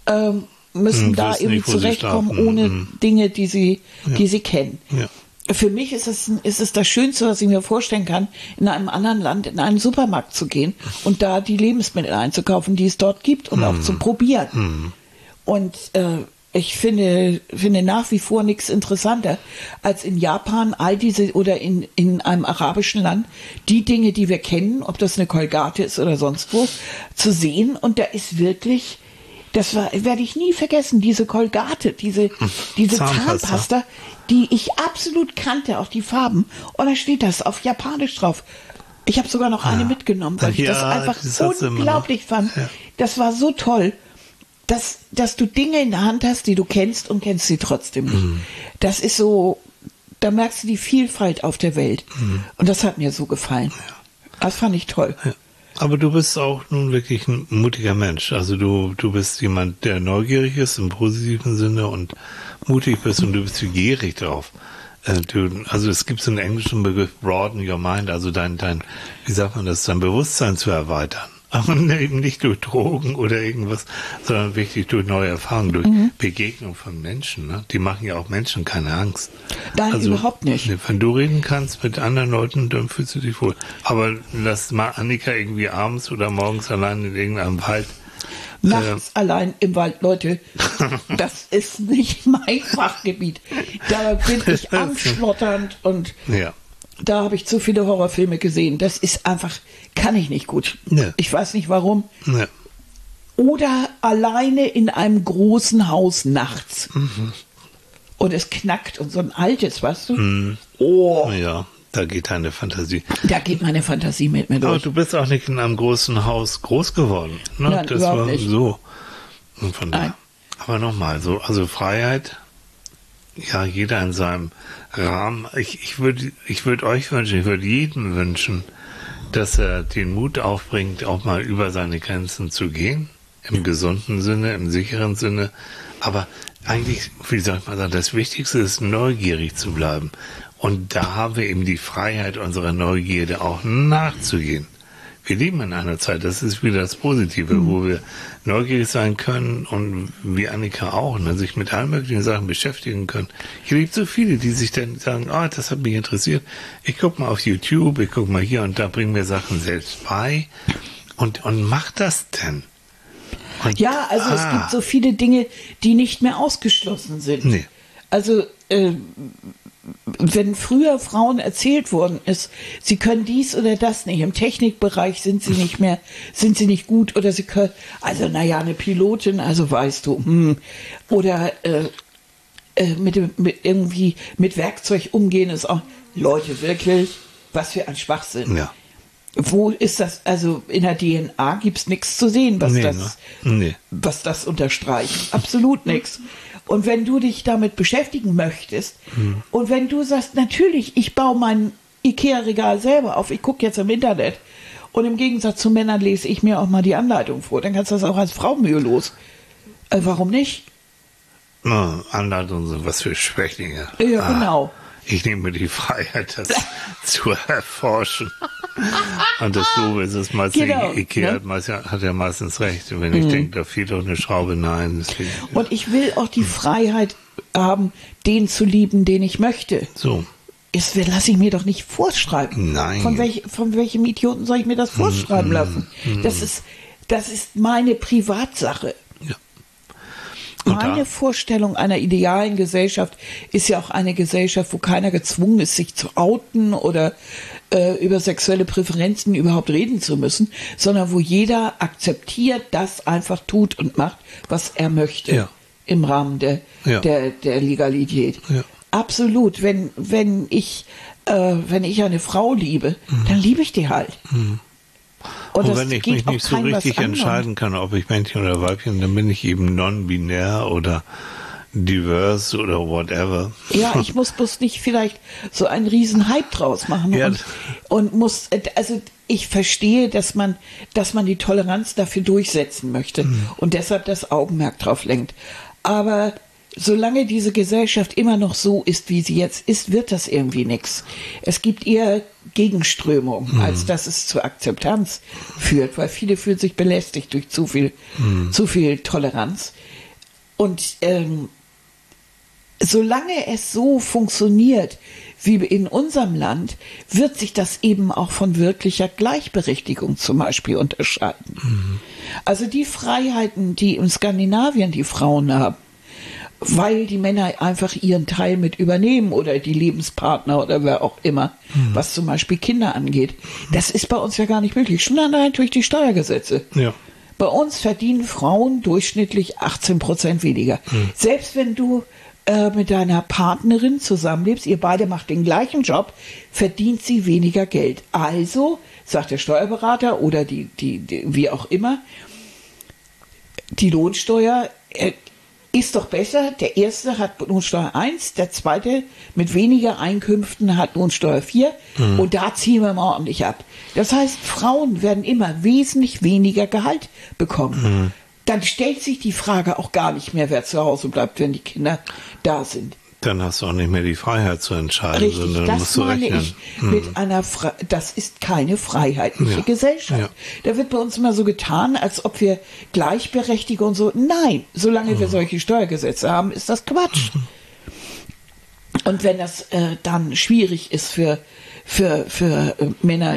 [SPEAKER 2] müssen da irgendwie
[SPEAKER 1] nicht,
[SPEAKER 2] zurechtkommen, ohne Dinge, die sie kennen.
[SPEAKER 1] Ja.
[SPEAKER 2] Für mich ist es das Schönste, was ich mir vorstellen kann, in einem anderen Land in einen Supermarkt zu gehen und da die Lebensmittel einzukaufen, die es dort gibt, und auch zu probieren. Und ich finde nach wie vor nichts interessanter, als in Japan all diese oder in einem arabischen Land die Dinge, die wir kennen, ob das eine Colgate ist oder sonst wo, zu sehen. Und da ist wirklich, werde ich nie vergessen, diese Colgate, diese Zahnpasta, die ich absolut kannte, auch die Farben. Und da steht das auf Japanisch drauf. Ich habe sogar noch eine mitgenommen, weil ich das einfach unglaublich fand. Ja. Das war so toll, dass du Dinge in der Hand hast, die du kennst und kennst sie trotzdem nicht. Das ist so, da merkst du die Vielfalt auf der Welt. Und das hat mir so gefallen. Ja. Das fand ich toll.
[SPEAKER 1] Ja. Aber du bist auch nun wirklich ein mutiger Mensch. Also du bist jemand, der neugierig ist im positiven Sinne und mutig bist, und du bist gierig drauf. Also es gibt so einen englischen Begriff, broaden your mind, also dein Bewusstsein zu erweitern. Aber eben nicht durch Drogen oder irgendwas, sondern wirklich durch neue Erfahrungen, durch Begegnung von Menschen. Ne? Die machen ja auch Menschen keine Angst.
[SPEAKER 2] Nein, überhaupt nicht.
[SPEAKER 1] Wenn du reden kannst mit anderen Leuten, dann fühlst du dich wohl. Aber lass mal Annika irgendwie abends oder morgens allein in irgendeinem Wald.
[SPEAKER 2] Nachts allein im Wald, Leute, das ist nicht mein Fachgebiet. Da bin ich angstschlotternd und da habe ich zu viele Horrorfilme gesehen. Das ist einfach, kann ich nicht gut. Ja. Ich weiß nicht warum. Ja. Oder alleine in einem großen Haus nachts. Und es knackt und so ein altes, weißt du? Oh.
[SPEAKER 1] Ja. Da geht deine Fantasie.
[SPEAKER 2] Da geht meine Fantasie mit mir durch.
[SPEAKER 1] Aber du bist auch nicht in einem großen Haus groß geworden. Ne?
[SPEAKER 2] Nein,
[SPEAKER 1] das
[SPEAKER 2] war
[SPEAKER 1] nicht. So. Und von daher. Aber nochmal, also Freiheit, ja, jeder in seinem Rahmen. Ich würde euch wünschen, ich würde jedem wünschen, dass er den Mut aufbringt, auch mal über seine Grenzen zu gehen. Im gesunden Sinne, im sicheren Sinne. Aber eigentlich, wie soll ich mal sagen, das Wichtigste ist, neugierig zu bleiben. Und da haben wir eben die Freiheit, unserer Neugierde auch nachzugehen. wir leben in einer Zeit, das ist wieder das Positive, wo wir neugierig sein können und wie Annika auch, ne, sich mit allen möglichen Sachen beschäftigen können. Hier gibt so viele, die sich dann sagen, das hat mich interessiert. Ich guck mal auf YouTube, ich guck mal hier und da, bring mir Sachen selbst bei und mach das denn. Und,
[SPEAKER 2] ja, also es gibt so viele Dinge, die nicht mehr ausgeschlossen sind.
[SPEAKER 1] Nee.
[SPEAKER 2] Also wenn früher Frauen erzählt worden ist, sie können dies oder das nicht, im Technikbereich sind sie nicht gut oder sie können, also naja, eine Pilotin, also weißt du, oder mit Werkzeug umgehen ist auch, Leute, wirklich, was für ein Schwachsinn.
[SPEAKER 1] Ja.
[SPEAKER 2] Wo ist das, also in der DNA gibt es nichts zu sehen, was das unterstreicht. Absolut nichts. Und wenn du dich damit beschäftigen möchtest und wenn du sagst, natürlich, ich baue mein Ikea-Regal selber auf, ich gucke jetzt im Internet und im Gegensatz zu Männern lese ich mir auch mal die Anleitung vor, dann kannst du das auch als Frau mühelos. Warum nicht?
[SPEAKER 1] Anleitungen sind was für Schwächlinge.
[SPEAKER 2] Ja, genau.
[SPEAKER 1] Ich nehme die Freiheit, das zu erforschen. Und das Doofe ist, dass meistens Ikea hat ja meistens recht. Wenn ich denke, da fehlt doch eine Schraube, nein. Deswegen,
[SPEAKER 2] und ich will auch die Freiheit haben, den zu lieben, den ich möchte.
[SPEAKER 1] So.
[SPEAKER 2] Das lasse ich mir doch nicht vorschreiben.
[SPEAKER 1] Nein.
[SPEAKER 2] Von welchem Idioten soll ich mir das vorschreiben lassen? Das ist meine Privatsache.
[SPEAKER 1] Ja.
[SPEAKER 2] Meine Vorstellung einer idealen Gesellschaft ist ja auch eine Gesellschaft, wo keiner gezwungen ist, sich zu outen oder über sexuelle Präferenzen überhaupt reden zu müssen, sondern wo jeder akzeptiert, das einfach tut und macht, was er möchte im Rahmen der Legalität. Ja. Absolut. Wenn ich eine Frau liebe, dann liebe ich die halt.
[SPEAKER 1] Und wenn ich mich nicht so richtig entscheiden kann, ob ich Männchen oder Weibchen, dann bin ich eben non-binär oder diverse oder whatever.
[SPEAKER 2] Ja, ich muss bloß nicht vielleicht so einen riesen Hype draus machen und muss, also ich verstehe, dass man die Toleranz dafür durchsetzen möchte und deshalb das Augenmerk drauf lenkt. Aber solange diese Gesellschaft immer noch so ist, wie sie jetzt ist, wird das irgendwie nichts. Es gibt eher Gegenströmung, als dass es zur Akzeptanz führt, weil viele fühlen sich belästigt durch zu viel Toleranz. Und solange es so funktioniert wie in unserem Land, wird sich das eben auch von wirklicher Gleichberechtigung zum Beispiel unterscheiden. Also die Freiheiten, die in Skandinavien die Frauen haben, weil die Männer einfach ihren Teil mit übernehmen oder die Lebenspartner oder wer auch immer, was zum Beispiel Kinder angeht. Das ist bei uns ja gar nicht möglich. Schon allein durch die Steuergesetze.
[SPEAKER 1] Ja.
[SPEAKER 2] Bei uns verdienen Frauen durchschnittlich 18% weniger. Selbst wenn du mit deiner Partnerin zusammenlebst, ihr beide macht den gleichen Job, verdient sie weniger Geld. Also, sagt der Steuerberater oder die wie auch immer, die Lohnsteuer ist doch besser. Der erste hat Lohnsteuer 1, der zweite mit weniger Einkünften hat Lohnsteuer 4 und da ziehen wir mal ordentlich ab. Das heißt, Frauen werden immer wesentlich weniger Gehalt bekommen. Dann stellt sich die Frage auch gar nicht mehr, wer zu Hause bleibt, wenn die Kinder da sind.
[SPEAKER 1] Dann hast du auch nicht mehr die Freiheit zu entscheiden,
[SPEAKER 2] Richtig,
[SPEAKER 1] sondern
[SPEAKER 2] das
[SPEAKER 1] musst du rechnen.
[SPEAKER 2] Ich mit einer das ist keine freiheitliche Gesellschaft.
[SPEAKER 1] Ja.
[SPEAKER 2] Da wird bei uns immer so getan, als ob wir Gleichberechtigung und so. Nein, solange wir solche Steuergesetze haben, ist das Quatsch. Und wenn das dann schwierig ist für Männer,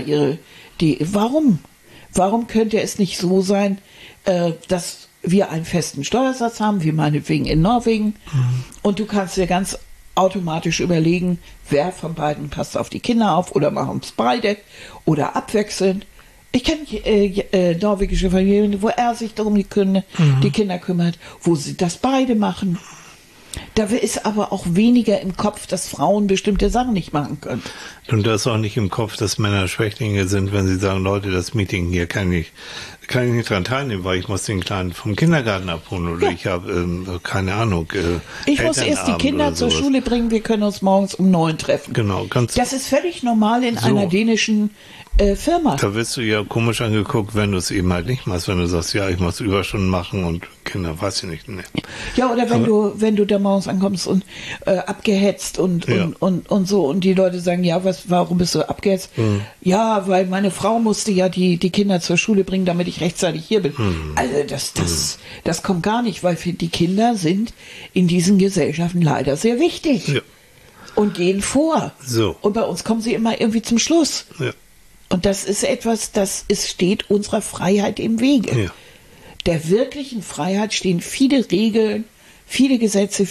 [SPEAKER 2] warum könnte es nicht so sein, dass wir einen festen Steuersatz haben, wie meinetwegen in Norwegen, und du kannst dir ganz automatisch überlegen, wer von beiden passt auf die Kinder auf oder machen es beide oder abwechselnd. Ich kenne norwegische Familien, wo er sich darum die Kinder kümmert, wo sie das beide machen. Da ist aber auch weniger im Kopf, dass Frauen bestimmte Sachen nicht machen können.
[SPEAKER 1] Und da ist auch nicht im Kopf, dass Männer Schwächlinge sind, wenn sie sagen, Leute, das Meeting hier kann ich nicht dran teilnehmen, weil ich muss den Kleinen vom Kindergarten abholen oder ich habe, keine Ahnung,
[SPEAKER 2] ich muss erst die Kinder zur Schule bringen, wir können uns morgens um 9 treffen.
[SPEAKER 1] Genau,
[SPEAKER 2] das ist völlig normal in einer dänischen Firma.
[SPEAKER 1] Da wirst du ja komisch angeguckt, wenn du es eben halt nicht machst, wenn du sagst, ja, ich muss Überstunden machen und Kinder, weiß ich nicht. Nee.
[SPEAKER 2] Ja, oder wenn du da morgens ankommst und abgehetzt und so und die Leute sagen, ja, warum bist du abgehetzt? Ja, weil meine Frau musste ja die Kinder zur Schule bringen, damit ich rechtzeitig hier bin. Also das kommt gar nicht, weil für die Kinder sind in diesen Gesellschaften leider sehr wichtig.
[SPEAKER 1] Ja.
[SPEAKER 2] Und gehen vor.
[SPEAKER 1] So.
[SPEAKER 2] Und bei uns kommen sie immer irgendwie zum Schluss.
[SPEAKER 1] Ja.
[SPEAKER 2] Und das ist etwas, steht unserer Freiheit im Wege.
[SPEAKER 1] Ja.
[SPEAKER 2] Der wirklichen Freiheit stehen viele Regeln, viele Gesetze,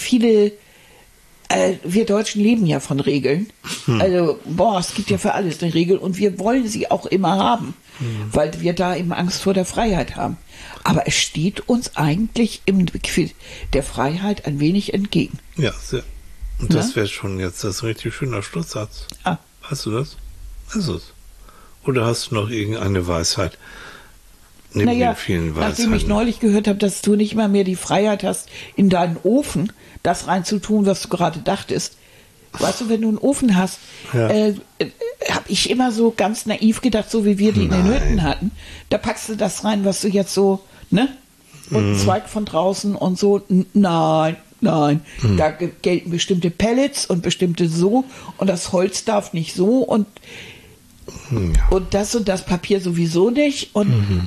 [SPEAKER 2] wir Deutschen leben ja von Regeln. Also, es gibt ja für alles eine Regel und wir wollen sie auch immer haben, weil wir da eben Angst vor der Freiheit haben. Aber es steht uns eigentlich im Gefühl der Freiheit ein wenig entgegen.
[SPEAKER 1] Ja, sehr. Und das wäre schon jetzt das richtig schöner Schlusssatz.
[SPEAKER 2] Ah.
[SPEAKER 1] Hast du das? Ist es? Oder hast du noch irgendeine Weisheit? Neben den vielen Weisheiten.
[SPEAKER 2] Nachdem ich neulich gehört habe, dass du nicht mal mehr die Freiheit hast, in deinen Ofen das reinzutun, was du gerade dachtest. Weißt du, wenn du einen Ofen hast, habe ich immer so ganz naiv gedacht, so wie wir die in den Hütten hatten. Da packst du das rein, was du jetzt so, ne? Und einen Zweig von draußen und so. Nein. Da gelten bestimmte Pellets und bestimmte so und das Holz darf nicht so und das und das Papier sowieso nicht und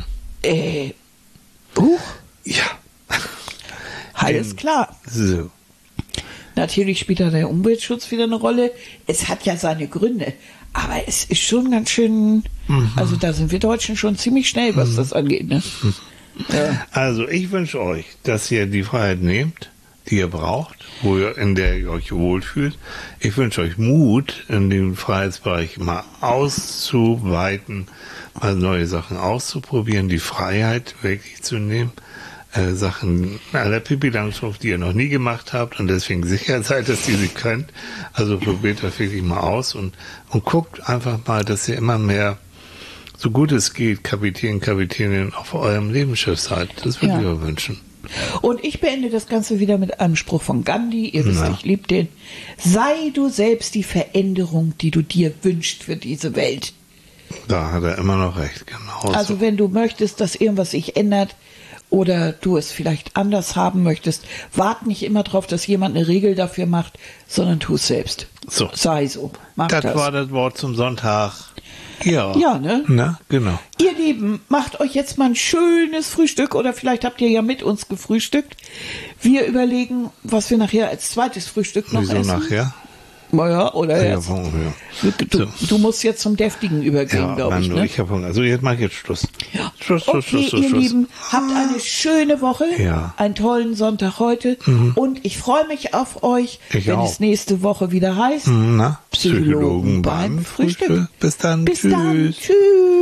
[SPEAKER 1] ja.
[SPEAKER 2] Alles klar.
[SPEAKER 1] So.
[SPEAKER 2] Natürlich spielt da der Umweltschutz wieder eine Rolle. Es hat ja seine Gründe. Aber es ist schon ganz schön, also da sind wir Deutschen schon ziemlich schnell, was das angeht. Ne? Ja.
[SPEAKER 1] Also ich wünsche euch, dass ihr die Freiheit nehmt, die ihr braucht, in der ihr euch wohlfühlt. Ich wünsche euch Mut, in dem Freiheitsbereich mal auszuweiten, mal neue Sachen auszuprobieren, die Freiheit wirklich zu nehmen. Sachen à la Pippi Langstrumpf, die ihr noch nie gemacht habt und deswegen sicher seid, dass ihr sie könnt. Also probiert das wirklich mal aus und guckt einfach mal, dass ihr immer mehr, so gut es geht, Kapitänin auf eurem Lebensschiff seid. Das würde ich mir wünschen.
[SPEAKER 2] Und ich beende das Ganze wieder mit einem Spruch von Gandhi. Ihr wisst, ich liebe den. Sei du selbst die Veränderung, die du dir wünschst für diese Welt.
[SPEAKER 1] Da hat er immer noch recht, genau.
[SPEAKER 2] Also wenn du möchtest, dass irgendwas sich ändert, oder du es vielleicht anders haben möchtest, wart nicht immer darauf, dass jemand eine Regel dafür macht, sondern tu es selbst.
[SPEAKER 1] So.
[SPEAKER 2] Sei so. Mach das.
[SPEAKER 1] Das war das Wort zum Sonntag. Ja.
[SPEAKER 2] Ja, ne?
[SPEAKER 1] Na, genau.
[SPEAKER 2] Ihr Lieben, macht euch jetzt mal ein schönes Frühstück oder vielleicht habt ihr ja mit uns gefrühstückt. Wir überlegen, was wir nachher als zweites Frühstück noch essen.
[SPEAKER 1] Wieso nachher?
[SPEAKER 2] Ja, oder jetzt.
[SPEAKER 1] Ja.
[SPEAKER 2] Du musst jetzt zum Deftigen übergehen, glaube ich. Ne?
[SPEAKER 1] Ich habe Hunger. Also jetzt mach ich jetzt Schluss.
[SPEAKER 2] Ja.
[SPEAKER 1] Schluss.
[SPEAKER 2] Ihr Lieben, habt eine schöne Woche, einen tollen Sonntag heute und ich freue mich auf euch, wenn es nächste Woche wieder heißt
[SPEAKER 1] Psychologen beim Frühstück. Bis dann.
[SPEAKER 2] Bis dann. Tschüss.